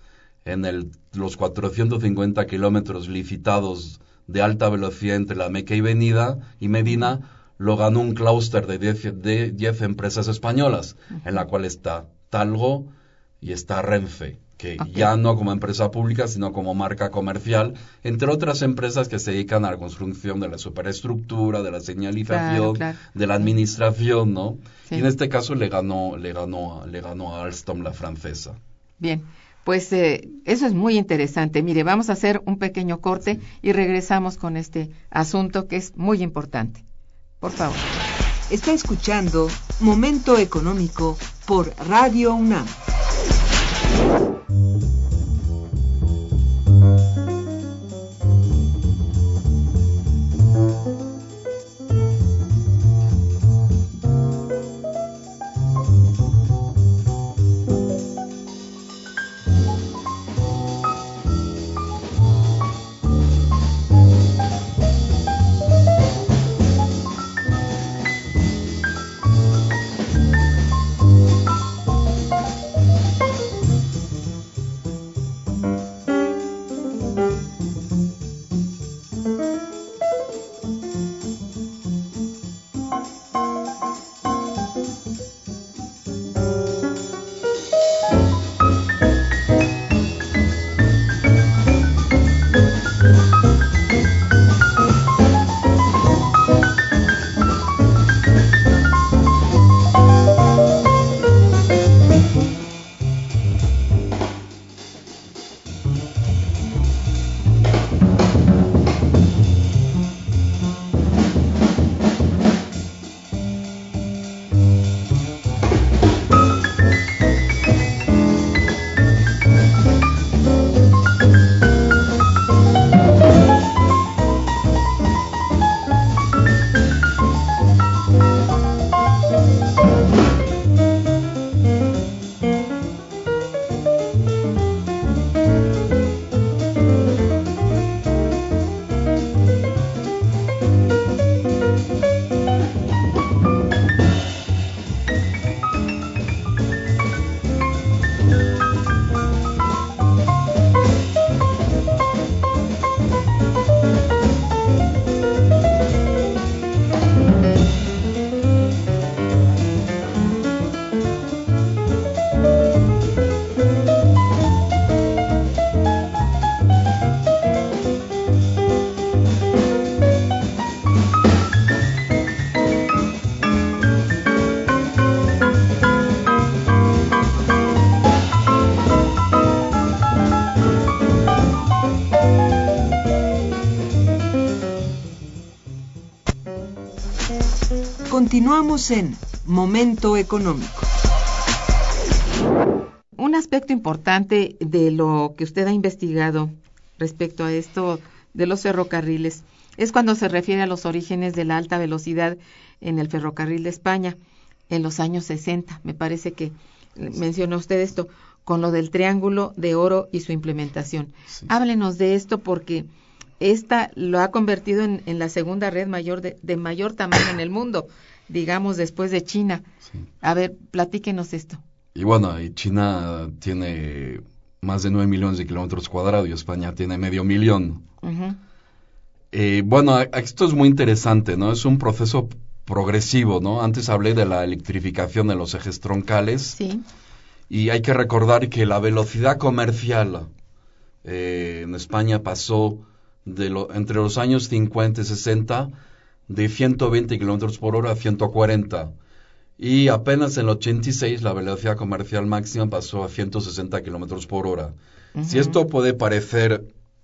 en el, los cuatrocientos cincuenta kilómetros licitados de alta velocidad entre la Meca y, Venida, y Medina, lo ganó un clúster de diez empresas españolas, uh-huh. en la cual está Talgo y está Renfe, que okay. ya no como empresa pública, sino como marca comercial, entre otras empresas que se dedican a la construcción de la superestructura, de la señalización, claro, claro. de la administración, ¿no? Sí. Y en este caso le ganó, le ganó, le ganó a Alstom, la francesa. Bien. Pues eh, eso es muy interesante. Mire, vamos a hacer un pequeño corte sí. y regresamos con este asunto que es muy importante. Por favor. Está escuchando Momento Económico por Radio UNAM. Continuamos en Momento Económico. Un aspecto importante de lo que usted ha investigado respecto a esto de los ferrocarriles es cuando se refiere a los orígenes de la alta velocidad en el ferrocarril de España en los años sesenta. Me parece que menciona usted esto, con lo del Triángulo de Oro y su implementación. Sí. Háblenos de esto porque esta lo ha convertido en, en la segunda red mayor de, de mayor tamaño en el mundo, digamos después de China. Sí. A ver, platíquenos esto. Y bueno, y China tiene más de nueve millones de kilómetros cuadrados y España tiene medio millón. Uh-huh. Eh, bueno, esto es muy interesante, ¿no? Es un proceso progresivo, ¿no? Antes hablé de la electrificación de los ejes troncales. Sí. Y hay que recordar que la velocidad comercial eh, en España pasó de lo, entre los años cincuenta y sesenta de ciento veinte kilómetros por hora a ciento cuarenta. Y apenas en el ochenta y seis la velocidad comercial máxima pasó a ciento sesenta kilómetros por hora. Uh-huh. Si esto puede parecer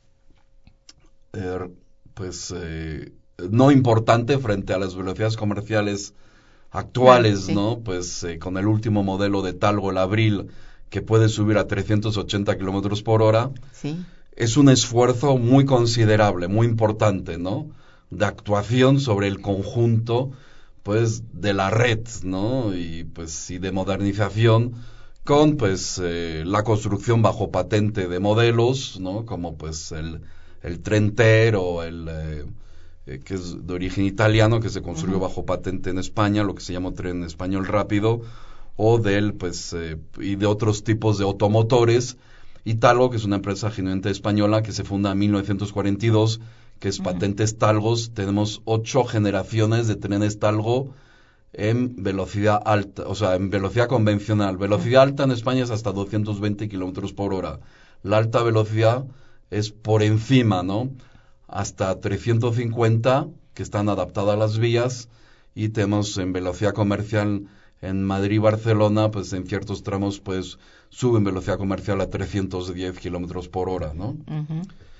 eh, pues eh, no importante frente a las velocidades comerciales actuales, sí, sí. ¿no? Pues eh, con el último modelo de Talgo, el Abril, que puede subir a trescientos ochenta kilómetros por hora, sí. es un esfuerzo muy considerable, muy importante, ¿no? De actuación sobre el conjunto, pues, de la red, ¿no? Y, pues, y de modernización con, pues, eh, la construcción bajo patente de modelos, ¿no? Como, pues, el, el Tren Ter o el... Eh, Eh, que es de origen italiano, que se construyó uh-huh. bajo patente en España, lo que se llama tren español rápido, o del, pues, eh, y de otros tipos de automotores y Talgo, que es una empresa genuinamente española que se funda en mil novecientos cuarenta y dos, que es uh-huh. Patentes Talgos. Tenemos ocho generaciones de trenes Talgo en velocidad alta, o sea, en velocidad convencional. Velocidad alta en España es hasta doscientos veinte kilómetros por hora. La alta velocidad es por encima, ¿no? Hasta trescientos cincuenta, que están adaptadas a las vías, y tenemos en velocidad comercial en Madrid y Barcelona, pues en ciertos tramos, pues suben velocidad comercial a trescientos diez kilómetros por hora, ¿no? Uh-huh.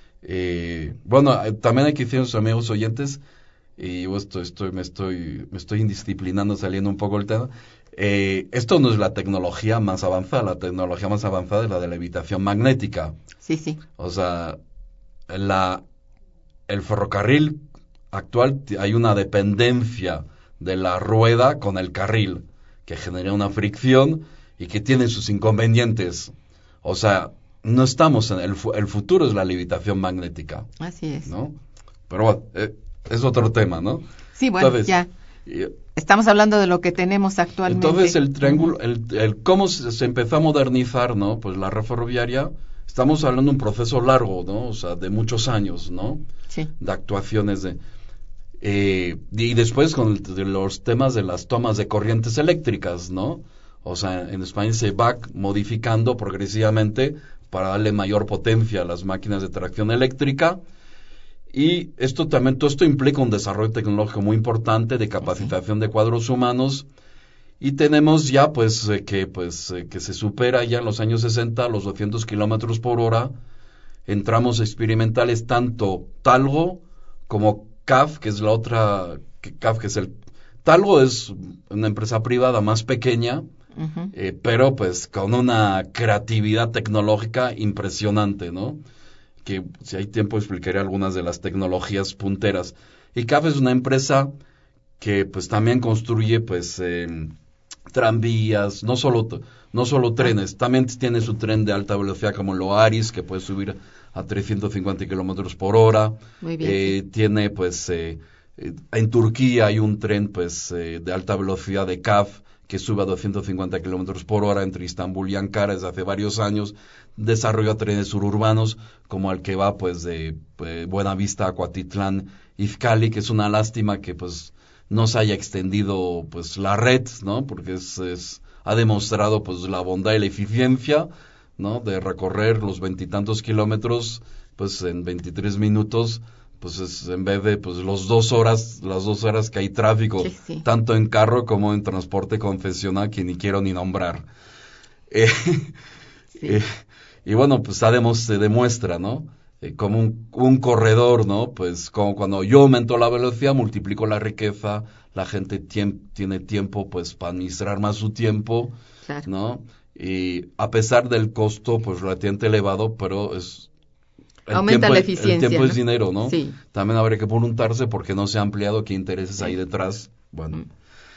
Eh, bueno, también hay que decir a nuestros amigos oyentes, y yo estoy, estoy, me estoy, me estoy indisciplinando, saliendo un poco el tema. Eh, esto no es la tecnología más avanzada, la tecnología más avanzada es la de la levitación magnética. Sí, sí. O sea, la, el ferrocarril actual, hay una dependencia de la rueda con el carril, que genera una fricción y que tiene sus inconvenientes. O sea, no estamos en el, el futuro es la levitación magnética. Así es. ¿No? Pero bueno, eh, es otro tema, ¿no? Sí, bueno, entonces, ya. Y, estamos hablando de lo que tenemos actualmente. Entonces, el triángulo, el, el cómo se, se empezó a modernizar, ¿no? Pues la red ferroviaria, estamos hablando de un proceso largo, ¿no? O sea, de muchos años, ¿no? Sí. De actuaciones de... Eh, y después con el, de los temas de las tomas de corrientes eléctricas, ¿no? O sea, en España se va modificando progresivamente para darle mayor potencia a las máquinas de tracción eléctrica. Y esto también, todo esto implica un desarrollo tecnológico muy importante de capacitación de cuadros humanos, y tenemos ya pues eh, que pues eh, que se supera ya en los años sesenta los doscientos kilómetros por hora en tramos experimentales, tanto Talgo como C A F, que es la otra, que C A F que es el Talgo es una empresa privada más pequeña, uh-huh. eh, pero pues con una creatividad tecnológica impresionante, ¿no? Que si hay tiempo explicaré algunas de las tecnologías punteras. Y C A F es una empresa que pues también construye pues eh, tranvías, no solo no solo trenes, también tiene su tren de alta velocidad como el Oaris, que puede subir a trescientos cincuenta kilómetros por hora. Muy bien. Eh, tiene pues eh, en Turquía hay un tren pues eh, de alta velocidad de C A F que sube a doscientos cincuenta kilómetros por hora entre Istambul y Ankara desde hace varios años. Desarrolla trenes suburbanos como el que va pues de eh, Buenavista a Cuatitlán, Izcalli, que es una lástima que pues no se haya extendido pues la red, ¿no? Porque es, es ha demostrado pues la bondad y la eficiencia, ¿no? De recorrer los veintitantos kilómetros pues en veintitrés minutos, pues es en vez de pues los dos horas, las dos horas que hay tráfico, sí, sí. tanto en carro como en transporte convencional, que ni quiero ni nombrar. Eh, sí. eh, y bueno, pues además se demuestra, ¿no? Eh, como un, un corredor, ¿no? Pues como cuando yo aumento la velocidad, multiplico la riqueza, la gente tiem- tiene tiempo pues para administrar más su tiempo, claro. ¿no? Y a pesar del costo pues relativamente elevado, pero es... El aumenta tiempo, la eficiencia. El tiempo ¿no? es dinero, ¿no? Sí. También habría que preguntarse por qué no se ha ampliado, qué intereses sí. hay detrás. Bueno. Mm.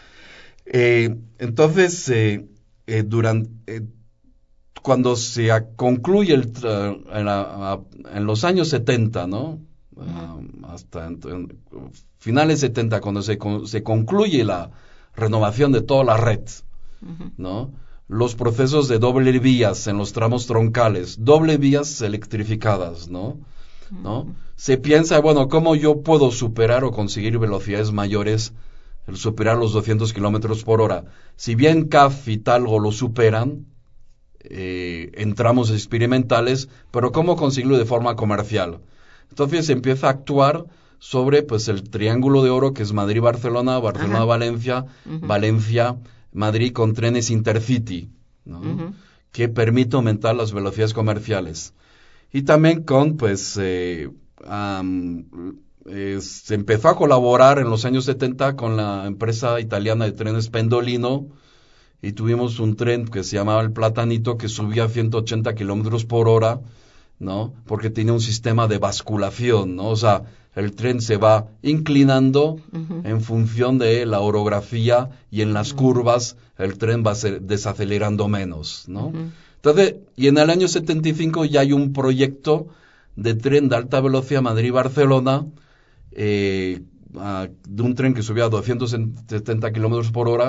Eh, entonces, eh, eh, durante... Eh, cuando se a, concluye el tra- en, la, a, en los años setenta, ¿no? Uh-huh. Uh, hasta en, en, finales setenta, cuando se, con, se concluye la renovación de toda la red, uh-huh. ¿no? Los procesos de doble vías en los tramos troncales, doble vías electrificadas, ¿no? Uh-huh. ¿no? Se piensa, bueno, ¿cómo yo puedo superar o conseguir velocidades mayores, el superar los doscientos kilómetros por hora? Si bien C A F y Talgo lo superan, Eh, en tramos experimentales, pero cómo conseguirlo de forma comercial. Entonces se empieza a actuar sobre pues el triángulo de oro, que es Madrid-Barcelona, Barcelona-Valencia, uh-huh. Valencia-Madrid, con trenes Intercity, ¿no? Uh-huh. que permite aumentar las velocidades comerciales. Y también con pues eh, um, eh, se empezó a colaborar en los años setenta con la empresa italiana de trenes Pendolino, y tuvimos un tren que se llamaba el Platanito, que subía a ciento ochenta kilómetros por hora, ¿no? Porque tenía un sistema de basculación, ¿no? O sea, el tren se va inclinando uh-huh. en función de la orografía, y en las uh-huh. curvas el tren va desacelerando menos, ¿no? Uh-huh. Entonces, y en el año setenta y cinco ya hay un proyecto de tren de alta velocidad Madrid-Barcelona, eh, a, de un tren que subía a doscientos setenta kilómetros por hora,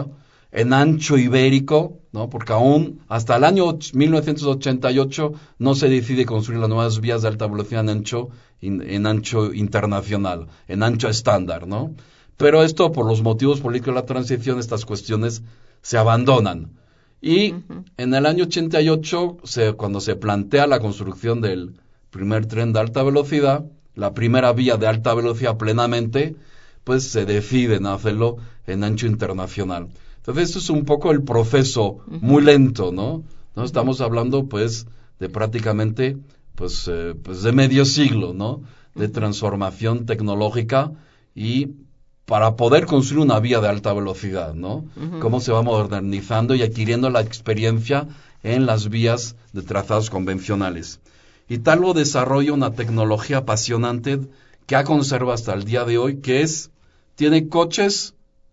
en ancho ibérico, ¿no? Porque aún hasta el año mil novecientos ochenta y ocho no se decide construir las nuevas vías de alta velocidad en ancho, en, en ancho internacional, en ancho estándar, ¿no? Pero esto, por los motivos políticos de la transición, estas cuestiones se abandonan. Y uh-huh. en el año ochenta y ocho, se, cuando se plantea la construcción del primer tren de alta velocidad, la primera vía de alta velocidad plenamente, pues se decide en hacerlo en ancho internacional. Entonces, esto es un poco el proceso uh-huh. muy lento, ¿no? ¿no? Estamos hablando, pues, de prácticamente, pues, eh, pues de medio siglo, ¿no? De transformación tecnológica y para poder construir una vía de alta velocidad, ¿no? Uh-huh. Cómo se va modernizando y adquiriendo la experiencia en las vías de trazados convencionales. Y Talgo desarrolla una tecnología apasionante que ha conservado hasta el día de hoy, que es, tiene coches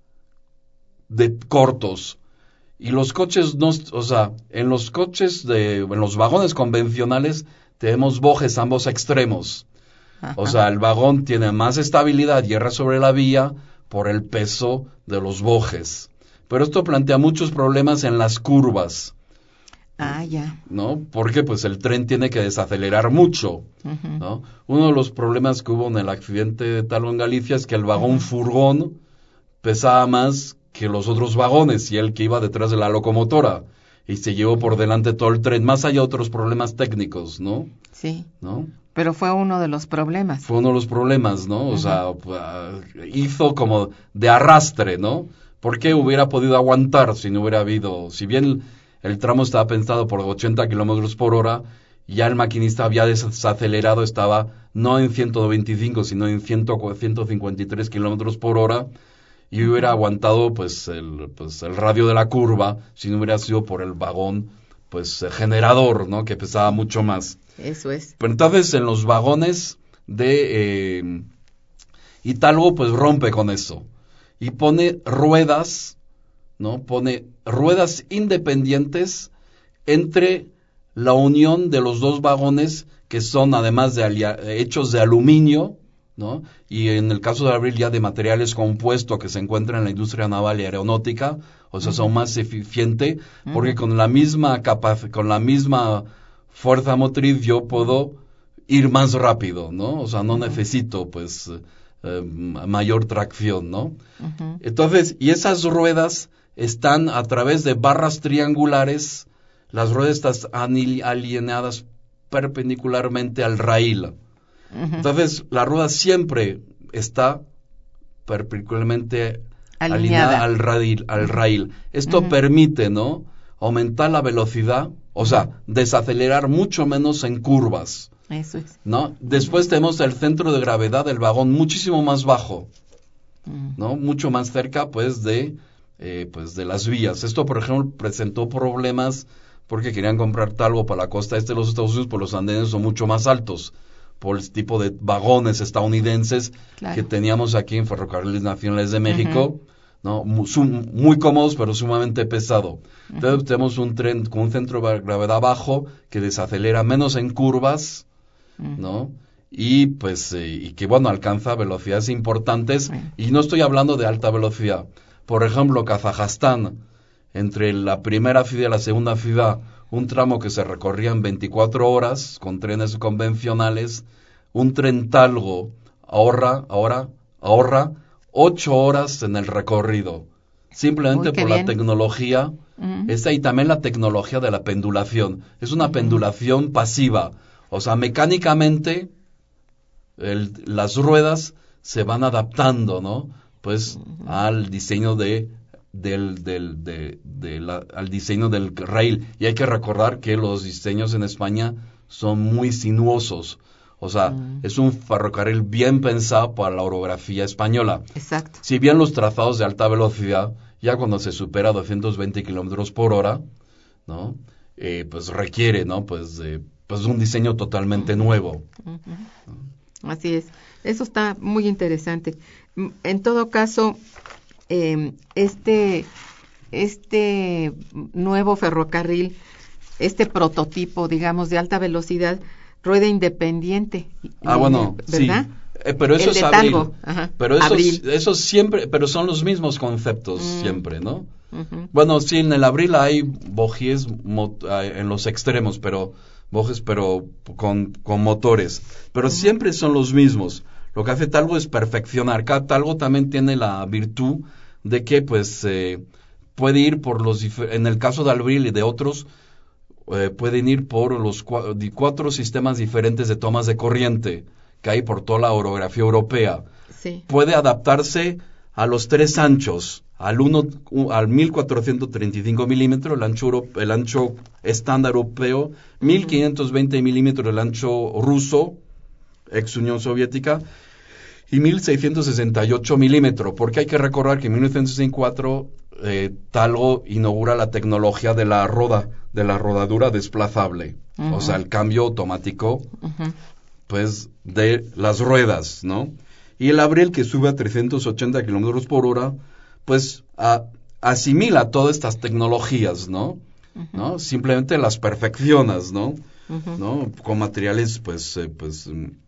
de cortos. Y los coches, no, o sea, en los coches, de, en los vagones convencionales, tenemos bojes a ambos extremos. O sea, el vagón tiene más estabilidad, hierra sobre la vía por el peso de los bojes. Pero esto plantea muchos problemas en las curvas. Ah, ya. ¿No? Porque pues el tren tiene que desacelerar mucho, uh-huh. ¿no? Uno de los problemas que hubo en el accidente de Talgo en Galicia es que el vagón uh-huh. furgón pesaba más que los otros vagones y el que iba detrás de la locomotora. Y se llevó por delante todo el tren, más allá de otros problemas técnicos, ¿no? Sí. ¿No? Pero fue uno de los problemas. Fue uno de los problemas, ¿no? O uh-huh. sea, uh, hizo como de arrastre, ¿no? ¿Por qué hubiera podido aguantar si no hubiera habido, si bien el tramo estaba pensado por ochenta kilómetros por hora, ya el maquinista había desacelerado, estaba no en ciento veinticinco, sino en ciento cincuenta y tres kilómetros por hora, y hubiera aguantado pues el, pues el radio de la curva si no hubiera sido por el vagón pues generador, ¿no? Que pesaba mucho más. Eso es. Pero entonces en los vagones de eh, Talgo pues rompe con eso y pone ruedas, ¿no? Pone ruedas independientes entre la unión de los dos vagones que son además de alia- hechos de aluminio, ¿no? Y en el caso de Abril ya de materiales compuestos que se encuentran en la industria naval y aeronáutica, o sea, uh-huh. son más eficientes, uh-huh. porque con la misma capac- con la misma fuerza motriz yo puedo ir más rápido, ¿no? O sea, no uh-huh. necesito, pues, eh, mayor tracción, ¿no? Uh-huh. Entonces, y esas ruedas están a través de barras triangulares, las ruedas están alineadas perpendicularmente al raíl. Uh-huh. Entonces, la rueda siempre está perpendicularmente alineada, alineada al raíl, al raíl. Esto uh-huh. permite, ¿no? Aumentar la velocidad, o sea, desacelerar mucho menos en curvas. Eso es. ¿No? Después uh-huh. tenemos el centro de gravedad del vagón muchísimo más bajo, uh-huh. ¿no? Mucho más cerca, pues, de, eh, pues, de las vías. Esto, por ejemplo, presentó problemas porque querían comprar Talgo para la costa este de los Estados Unidos, pues los andenes son mucho más altos por el tipo de vagones estadounidenses claro. que teníamos aquí en Ferrocarriles Nacionales de México, uh-huh. ¿no? Muy, sum, muy cómodos, pero sumamente pesado. Uh-huh. Entonces tenemos un tren con un centro de gravedad bajo que desacelera menos en curvas, uh-huh. ¿no? Y pues eh, y que bueno alcanza velocidades importantes uh-huh. y no estoy hablando de alta velocidad. Por ejemplo, Kazajstán, entre la primera ciudad y la segunda ciudad, un tramo que se recorría en veinticuatro horas con trenes convencionales, un tren Talgo ahorra, ahora, ahorra ocho horas en el recorrido, simplemente Uy, por bien. la tecnología, uh-huh. esta y también la tecnología de la pendulación. Es una uh-huh. pendulación pasiva, o sea, mecánicamente el, las ruedas se van adaptando, ¿no? Pues uh-huh. al diseño de del del de, de la, al diseño del rail, y hay que recordar que los diseños en España son muy sinuosos, o sea, mm. es un ferrocarril bien pensado para la orografía española. Exacto. Si bien los trazados de alta velocidad, ya cuando se supera doscientos veinte kilómetros por hora, ¿no? Eh, pues requiere, ¿no? Pues, eh, pues un diseño totalmente uh-huh. nuevo. Uh-huh. ¿no? Así es. Eso está muy interesante. En todo caso, Eh, este este nuevo ferrocarril, este prototipo, digamos, de alta velocidad, rueda independiente. Ah, bueno, ¿verdad? sí. eh, pero eso el de es abril. Talgo. Ajá. Pero eso, Abril. eso siempre, pero son los mismos conceptos mm. siempre, ¿no? Uh-huh. Bueno, sí, en el abril hay bogies mo- en los extremos, pero bogies, pero con, con motores. Pero uh-huh. siempre son los mismos. Lo que hace Talgo es perfeccionar. Cada Talgo también tiene la virtud de que, pues, eh, puede ir por los, dif- en el caso de abril y de otros, eh, pueden ir por los cu- cuatro sistemas diferentes de tomas de corriente que hay por toda la orografía europea. Sí. Puede adaptarse a los tres anchos, al uno, al mil cuatrocientos treinta y cinco milímetros, el ancho, euro, el ancho estándar europeo, uh-huh. mil quinientos veinte milímetros el ancho ruso, ex Unión Soviética, y mil seiscientos sesenta y ocho milímetros, porque hay que recordar que en mil novecientos sesenta y cuatro eh, Talgo inaugura la tecnología de la roda, de la rodadura desplazable, uh-huh. o sea, el cambio automático, uh-huh. pues, de las ruedas, ¿no? Y el Abril, que sube a trescientos ochenta kilómetros por hora, pues a, asimila todas estas tecnologías, ¿no? Uh-huh. ¿no? Simplemente las perfeccionas, ¿no? Uh-huh. ¿no? Con materiales, pues, eh, pues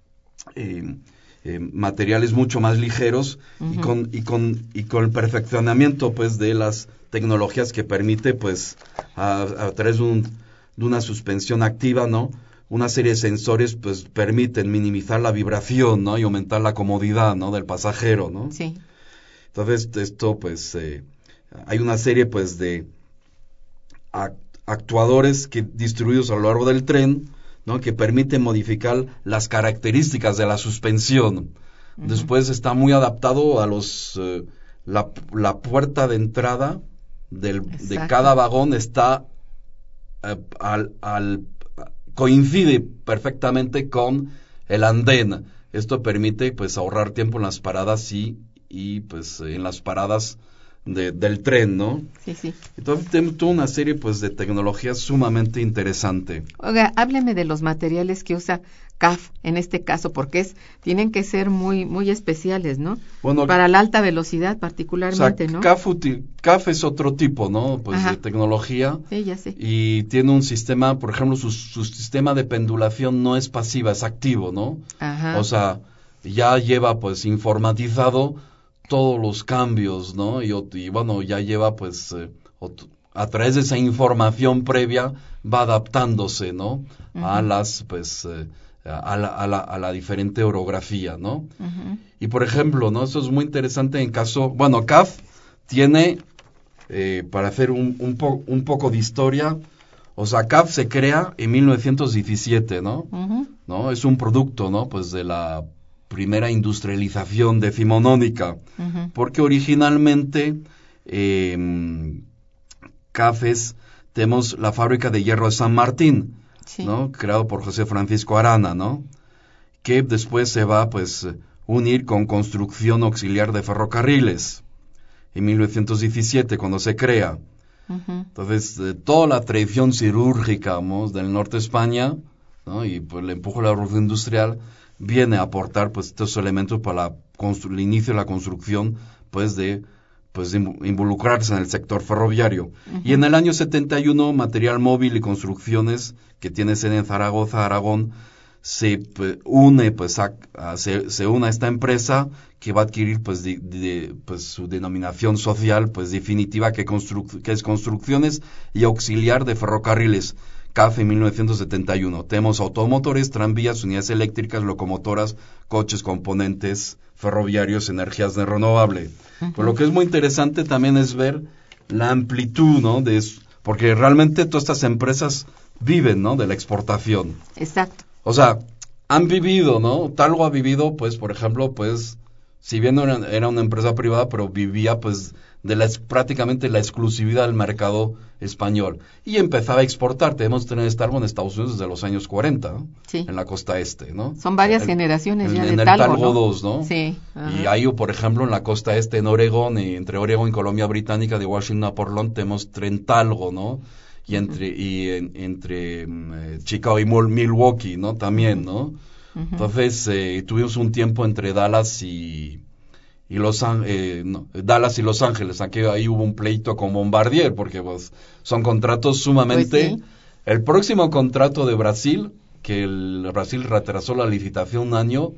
eh, eh, materiales mucho más ligeros uh-huh. y con y con y con el perfeccionamiento, pues, de las tecnologías que permite, pues, a, a través de, un, de una suspensión activa, ¿no? Una serie de sensores, pues, permiten minimizar la vibración, ¿no? Y aumentar la comodidad, ¿no? Del pasajero, ¿no? Sí. Entonces, esto, pues, eh, hay una serie, pues, de act- actuadores que distribuidos a lo largo del tren, ¿no? Que permiten modificar las características de la suspensión. Uh-huh. Después está muy adaptado a los, eh, la, la puerta de entrada del, de cada vagón está eh, al, al coincide perfectamente con el andén. Esto permite, pues, ahorrar tiempo en las paradas y, y pues, en las paradas de, del tren, ¿no? Sí, sí. Entonces, tenemos toda una serie, pues, de tecnología sumamente interesante. Oiga, hábleme de los materiales que usa C A F en este caso, porque es tienen que ser muy muy especiales, ¿no? Bueno, para la alta velocidad particularmente, o sea, ¿no? C A F, uti- C A F es otro tipo, ¿no? Pues, Ajá. de tecnología. Sí, ya sé. Y tiene un sistema, por ejemplo, su, su sistema de pendulación no es pasiva, es activo, ¿no? Ajá. O sea, ya lleva, pues, informatizado todos los cambios, ¿no? Y, y bueno, ya lleva, pues, eh, a través de esa información previa va adaptándose, ¿no? Uh-huh. A las, pues, eh, a, la, a, la, a la diferente orografía, ¿no? Uh-huh. Y, por ejemplo, ¿no? Eso es muy interesante en caso, bueno, C A F tiene, eh, para hacer un, un, po, un poco de historia, o sea, C A F se crea en mil novecientos diecisiete, ¿no? Uh-huh. ¿no? Es un producto, ¿no? Pues de la primera industrialización decimonónica, uh-huh. porque originalmente eh, C A F es, tenemos la fábrica de hierro de San Martín, sí. ¿no? Creado por José Francisco Arana, ¿no? Que después se va, pues, unir con construcción auxiliar de ferrocarriles en mil novecientos diecisiete, cuando se crea. Uh-huh. Entonces, eh, toda la tradición cirúrgica, ¿no? del norte de España, ¿no? Y pues el empuje de la revolución industrial viene a aportar, pues, estos elementos para la constru- el inicio de la construcción, pues, de pues de involucrarse en el sector ferroviario. Uh-huh. Y en el año setenta y uno, Material Móvil y Construcciones, que tiene sede en Zaragoza, Aragón, se pues, une, pues, a, a, se, se une a esta empresa que va a adquirir, pues, de, de, pues su denominación social, pues, definitiva, que, constru- que es Construcciones y Auxiliar de Ferrocarriles, C A F en mil novecientos setenta y uno. Tenemos automotores, tranvías, unidades eléctricas, locomotoras, coches, componentes ferroviarios, energías de renovable. Uh-huh. Pero lo que es muy interesante también es ver la amplitud, ¿no? De, porque realmente todas estas empresas viven, ¿no? De la exportación. Exacto. O sea, han vivido, ¿no? Talgo ha vivido, pues, por ejemplo, pues, si bien era, era una empresa privada, pero vivía, pues, de la, prácticamente la exclusividad del mercado español. Y empezaba a exportar. Tenemos tener Talgo en Estados Unidos desde los años cuarenta, ¿no? Sí. En la costa este, ¿no? Son varias el, generaciones el, ya en de el Talgo, Talgo ¿no? dos, ¿no? Sí. Ajá. Y hay, por ejemplo, en la costa este, en Oregón, y entre Oregón y Colombia Británica, de Washington a Portland, tenemos tren Talgo, ¿no? Y entre, uh-huh. y en, entre eh, Chicago y Milwaukee, ¿no? También, ¿no? Uh-huh. Entonces, eh, tuvimos un tiempo entre Dallas y... y Los eh, no, Dallas y Los Ángeles. Aquí ahí hubo un pleito con Bombardier, porque pues son contratos sumamente... Pues sí. El próximo contrato de Brasil, que el Brasil retrasó la licitación un año,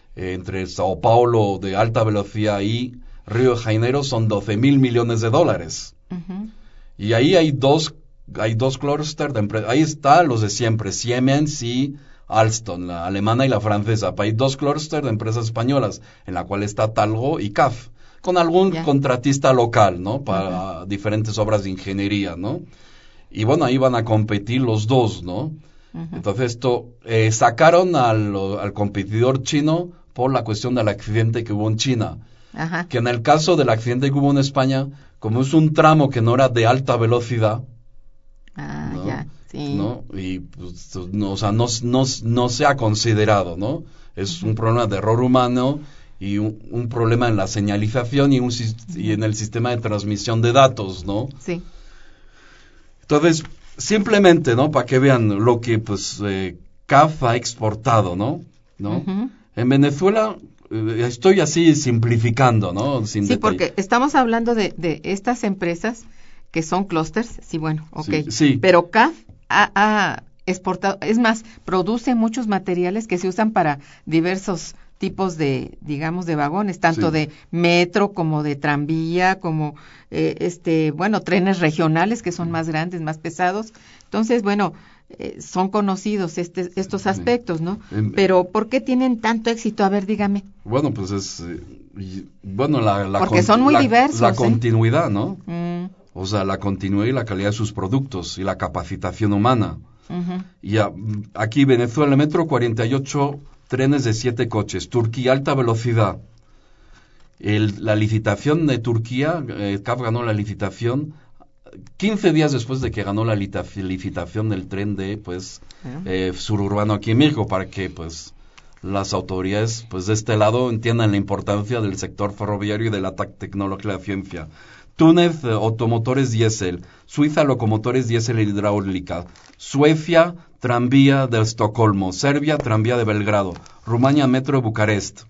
eh, entre Sao Paulo de alta velocidad y Río de Janeiro son doce mil millones de dólares. Uh-huh. Y ahí hay dos, hay dos clústeres de empresas. Ahí están los de siempre, Siemens y Alstom, la alemana y la francesa. Hay dos clústeres de empresas españolas, en la cual está Talgo y C A F, con algún yeah. contratista local, ¿no? Para uh-huh. diferentes obras de ingeniería, ¿no? Y bueno, ahí van a competir los dos, ¿no? Uh-huh. Entonces esto, eh, sacaron al, al competidor chino por la cuestión del accidente que hubo en China. Ajá. Que en el caso del accidente que hubo en España, como es un tramo que no era de alta velocidad, ah, ¿no? Ya, sí. ¿no? Y pues, no, o sea, no, no, no se ha considerado, ¿no? Es uh-huh. un problema de error humano y un, un problema en la señalización y, un, y en el sistema de transmisión de datos, ¿no? Sí. Entonces, simplemente, ¿no? Para que vean lo que, pues, eh, C A F ha exportado, ¿no? ¿No? Uh-huh. En Venezuela, estoy así simplificando, ¿no? Sin sí, detalle. Porque estamos hablando de, de estas empresas que son clústeres, sí, bueno, ok. Sí, sí. Pero C A F ha, ha exportado, es más, produce muchos materiales que se usan para diversos tipos de, digamos, de vagones, tanto sí. de metro como de tranvía, como, eh, este, bueno, trenes regionales que son más grandes, más pesados. Entonces, bueno, eh, son conocidos este, estos aspectos, ¿no? En, Pero, ¿por qué tienen tanto éxito? A ver, dígame. Bueno, pues es, eh, y, bueno, la, la Porque son muy la, diversos. La ¿eh? continuidad, ¿no? Mm. O sea, la continuidad y la calidad de sus productos y la capacitación humana. Uh-huh. Y a, aquí Venezuela, el metro, cuarenta y ocho trenes de siete coches. Turquía, alta velocidad. El, la licitación de Turquía, eh, C A F ganó la licitación quince días después de que ganó la licitación del tren de, pues, uh-huh. eh, suburbano aquí en México, para que, pues, las autoridades, pues, de este lado entiendan la importancia del sector ferroviario y de la tecnología y la ciencia. Túnez, eh, automotores diésel. Suiza, locomotores diésel hidráulica. Suecia, tranvía de Estocolmo. Serbia, tranvía de Belgrado. Rumania, metro de Bucarest.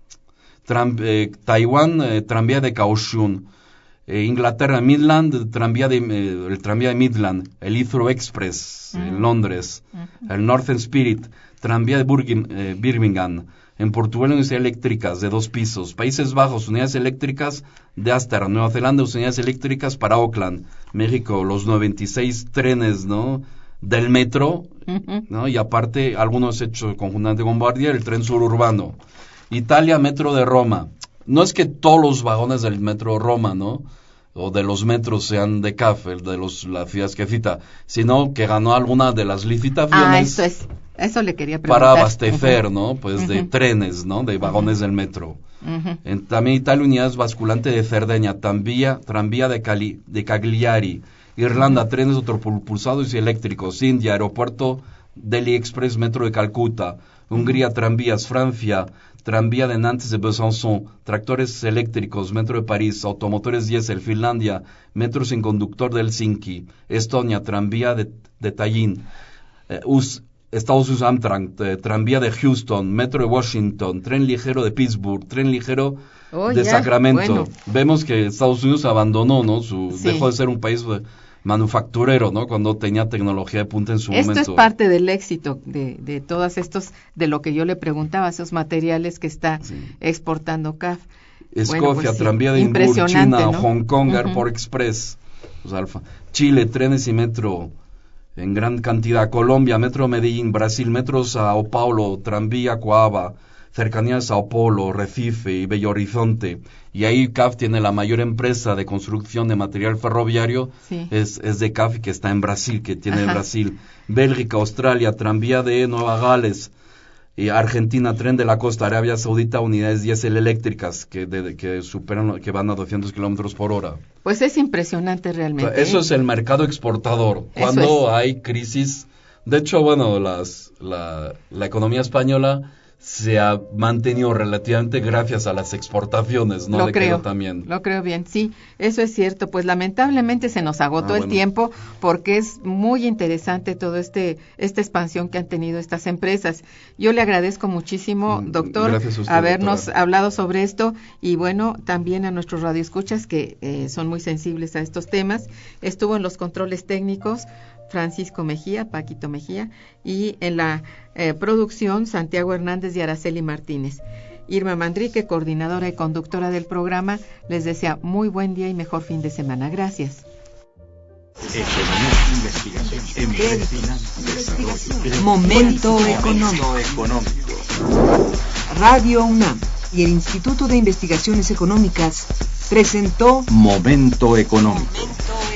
Tram, eh, Taiwán, eh, tranvía de Kaohsiung. Eh, Inglaterra, Midland, tranvía de, eh, el tranvía de Midland. El Heathrow Express, uh-huh. en Londres. Uh-huh. El Northern Spirit, tranvía de Burgim, eh, Birmingham. En Portugal, unidades eléctricas de dos pisos. Países Bajos, unidades eléctricas de Ámsterdam. Nueva Zelanda, unidades eléctricas para Auckland. México, los noventa y seis trenes, ¿no? Del metro, uh-huh. ¿no? Y aparte, algunos hechos conjuntamente con Bombardier, el tren suburbano. Italia, metro de Roma. No es que todos los vagones del metro Roma, ¿no? O de los metros sean de C A F, de los, las ciudades que cita, sino que ganó alguna de las licitaciones. Ah, eso es. Eso le quería preguntar. Para abastecer, uh-huh. ¿no? Pues uh-huh. de trenes, ¿no? De vagones uh-huh. del metro. Uh-huh. En, también Italia, unidades basculantes de Cerdeña, tranvía, tranvía de, Cali, de Cagliari. Irlanda, uh-huh. trenes autopropulsados y eléctricos. India, aeropuerto Delhi Express, metro de Calcuta. Hungría, uh-huh. tranvías. Francia, tranvía de Nantes de Besançon. Tractores eléctricos, metro de París. Automotores diésel. Finlandia, metro sin conductor de Helsinki. Estonia, tranvía de, de Tallinn. Eh, US, Estados Unidos, Amtrak, eh, tranvía de Houston, metro de Washington, tren ligero de Pittsburgh, tren ligero oh, de ya, Sacramento. Bueno. Vemos que Estados Unidos abandonó, ¿no? Su, sí. Dejó de ser un país manufacturero, ¿no? Cuando tenía tecnología de punta en su Esto momento. Esto es parte del éxito de, de todos estos, de lo que yo le preguntaba, esos materiales que está sí. exportando C A F. Escocia, bueno, pues, tranvía sí. de Innsbruck, China, ¿no? Hong Kong, uh-huh. Airport Express, pues, Alfa. Chile, trenes y metro en gran cantidad. Colombia, metro Medellín. Brasil, metro Sao Paulo, tranvía Coaba, cercanía de Sao Paulo, Recife y Bello Horizonte. Y ahí C A F tiene la mayor empresa de construcción de material ferroviario, sí. es, es de C A F que está en Brasil, que tiene Ajá. Brasil. Bélgica, Australia, tranvía de Nueva Gales. Y Argentina, tren de la costa, Arabia Saudita, unidades diésel eléctricas que, de, que superan, que van a doscientos kilómetros por hora. Pues es impresionante realmente. O sea, eso ¿eh? es el mercado exportador. Cuando es. hay crisis, de hecho, bueno, las, la, la economía española se ha mantenido relativamente gracias a las exportaciones, ¿no? Lo Le creo, también. Lo creo bien, sí, eso es cierto. Pues lamentablemente se nos agotó ah, el bueno. tiempo porque es muy interesante todo este esta expansión que han tenido estas empresas. Yo le agradezco muchísimo, doctor, usted, habernos doctora. hablado sobre esto y bueno, también a nuestros radioescuchas que eh, son muy sensibles a estos temas. Estuvo en los controles técnicos Francisco Mejía, Paquito Mejía, y en la eh, producción Santiago Hernández y Araceli Martínez. Irma Manrique, coordinadora y conductora del programa, les desea muy buen día y mejor fin de semana. Gracias. Momento económico. Radio UNAM y el Instituto de Investigaciones Económicas presentó Momento económico.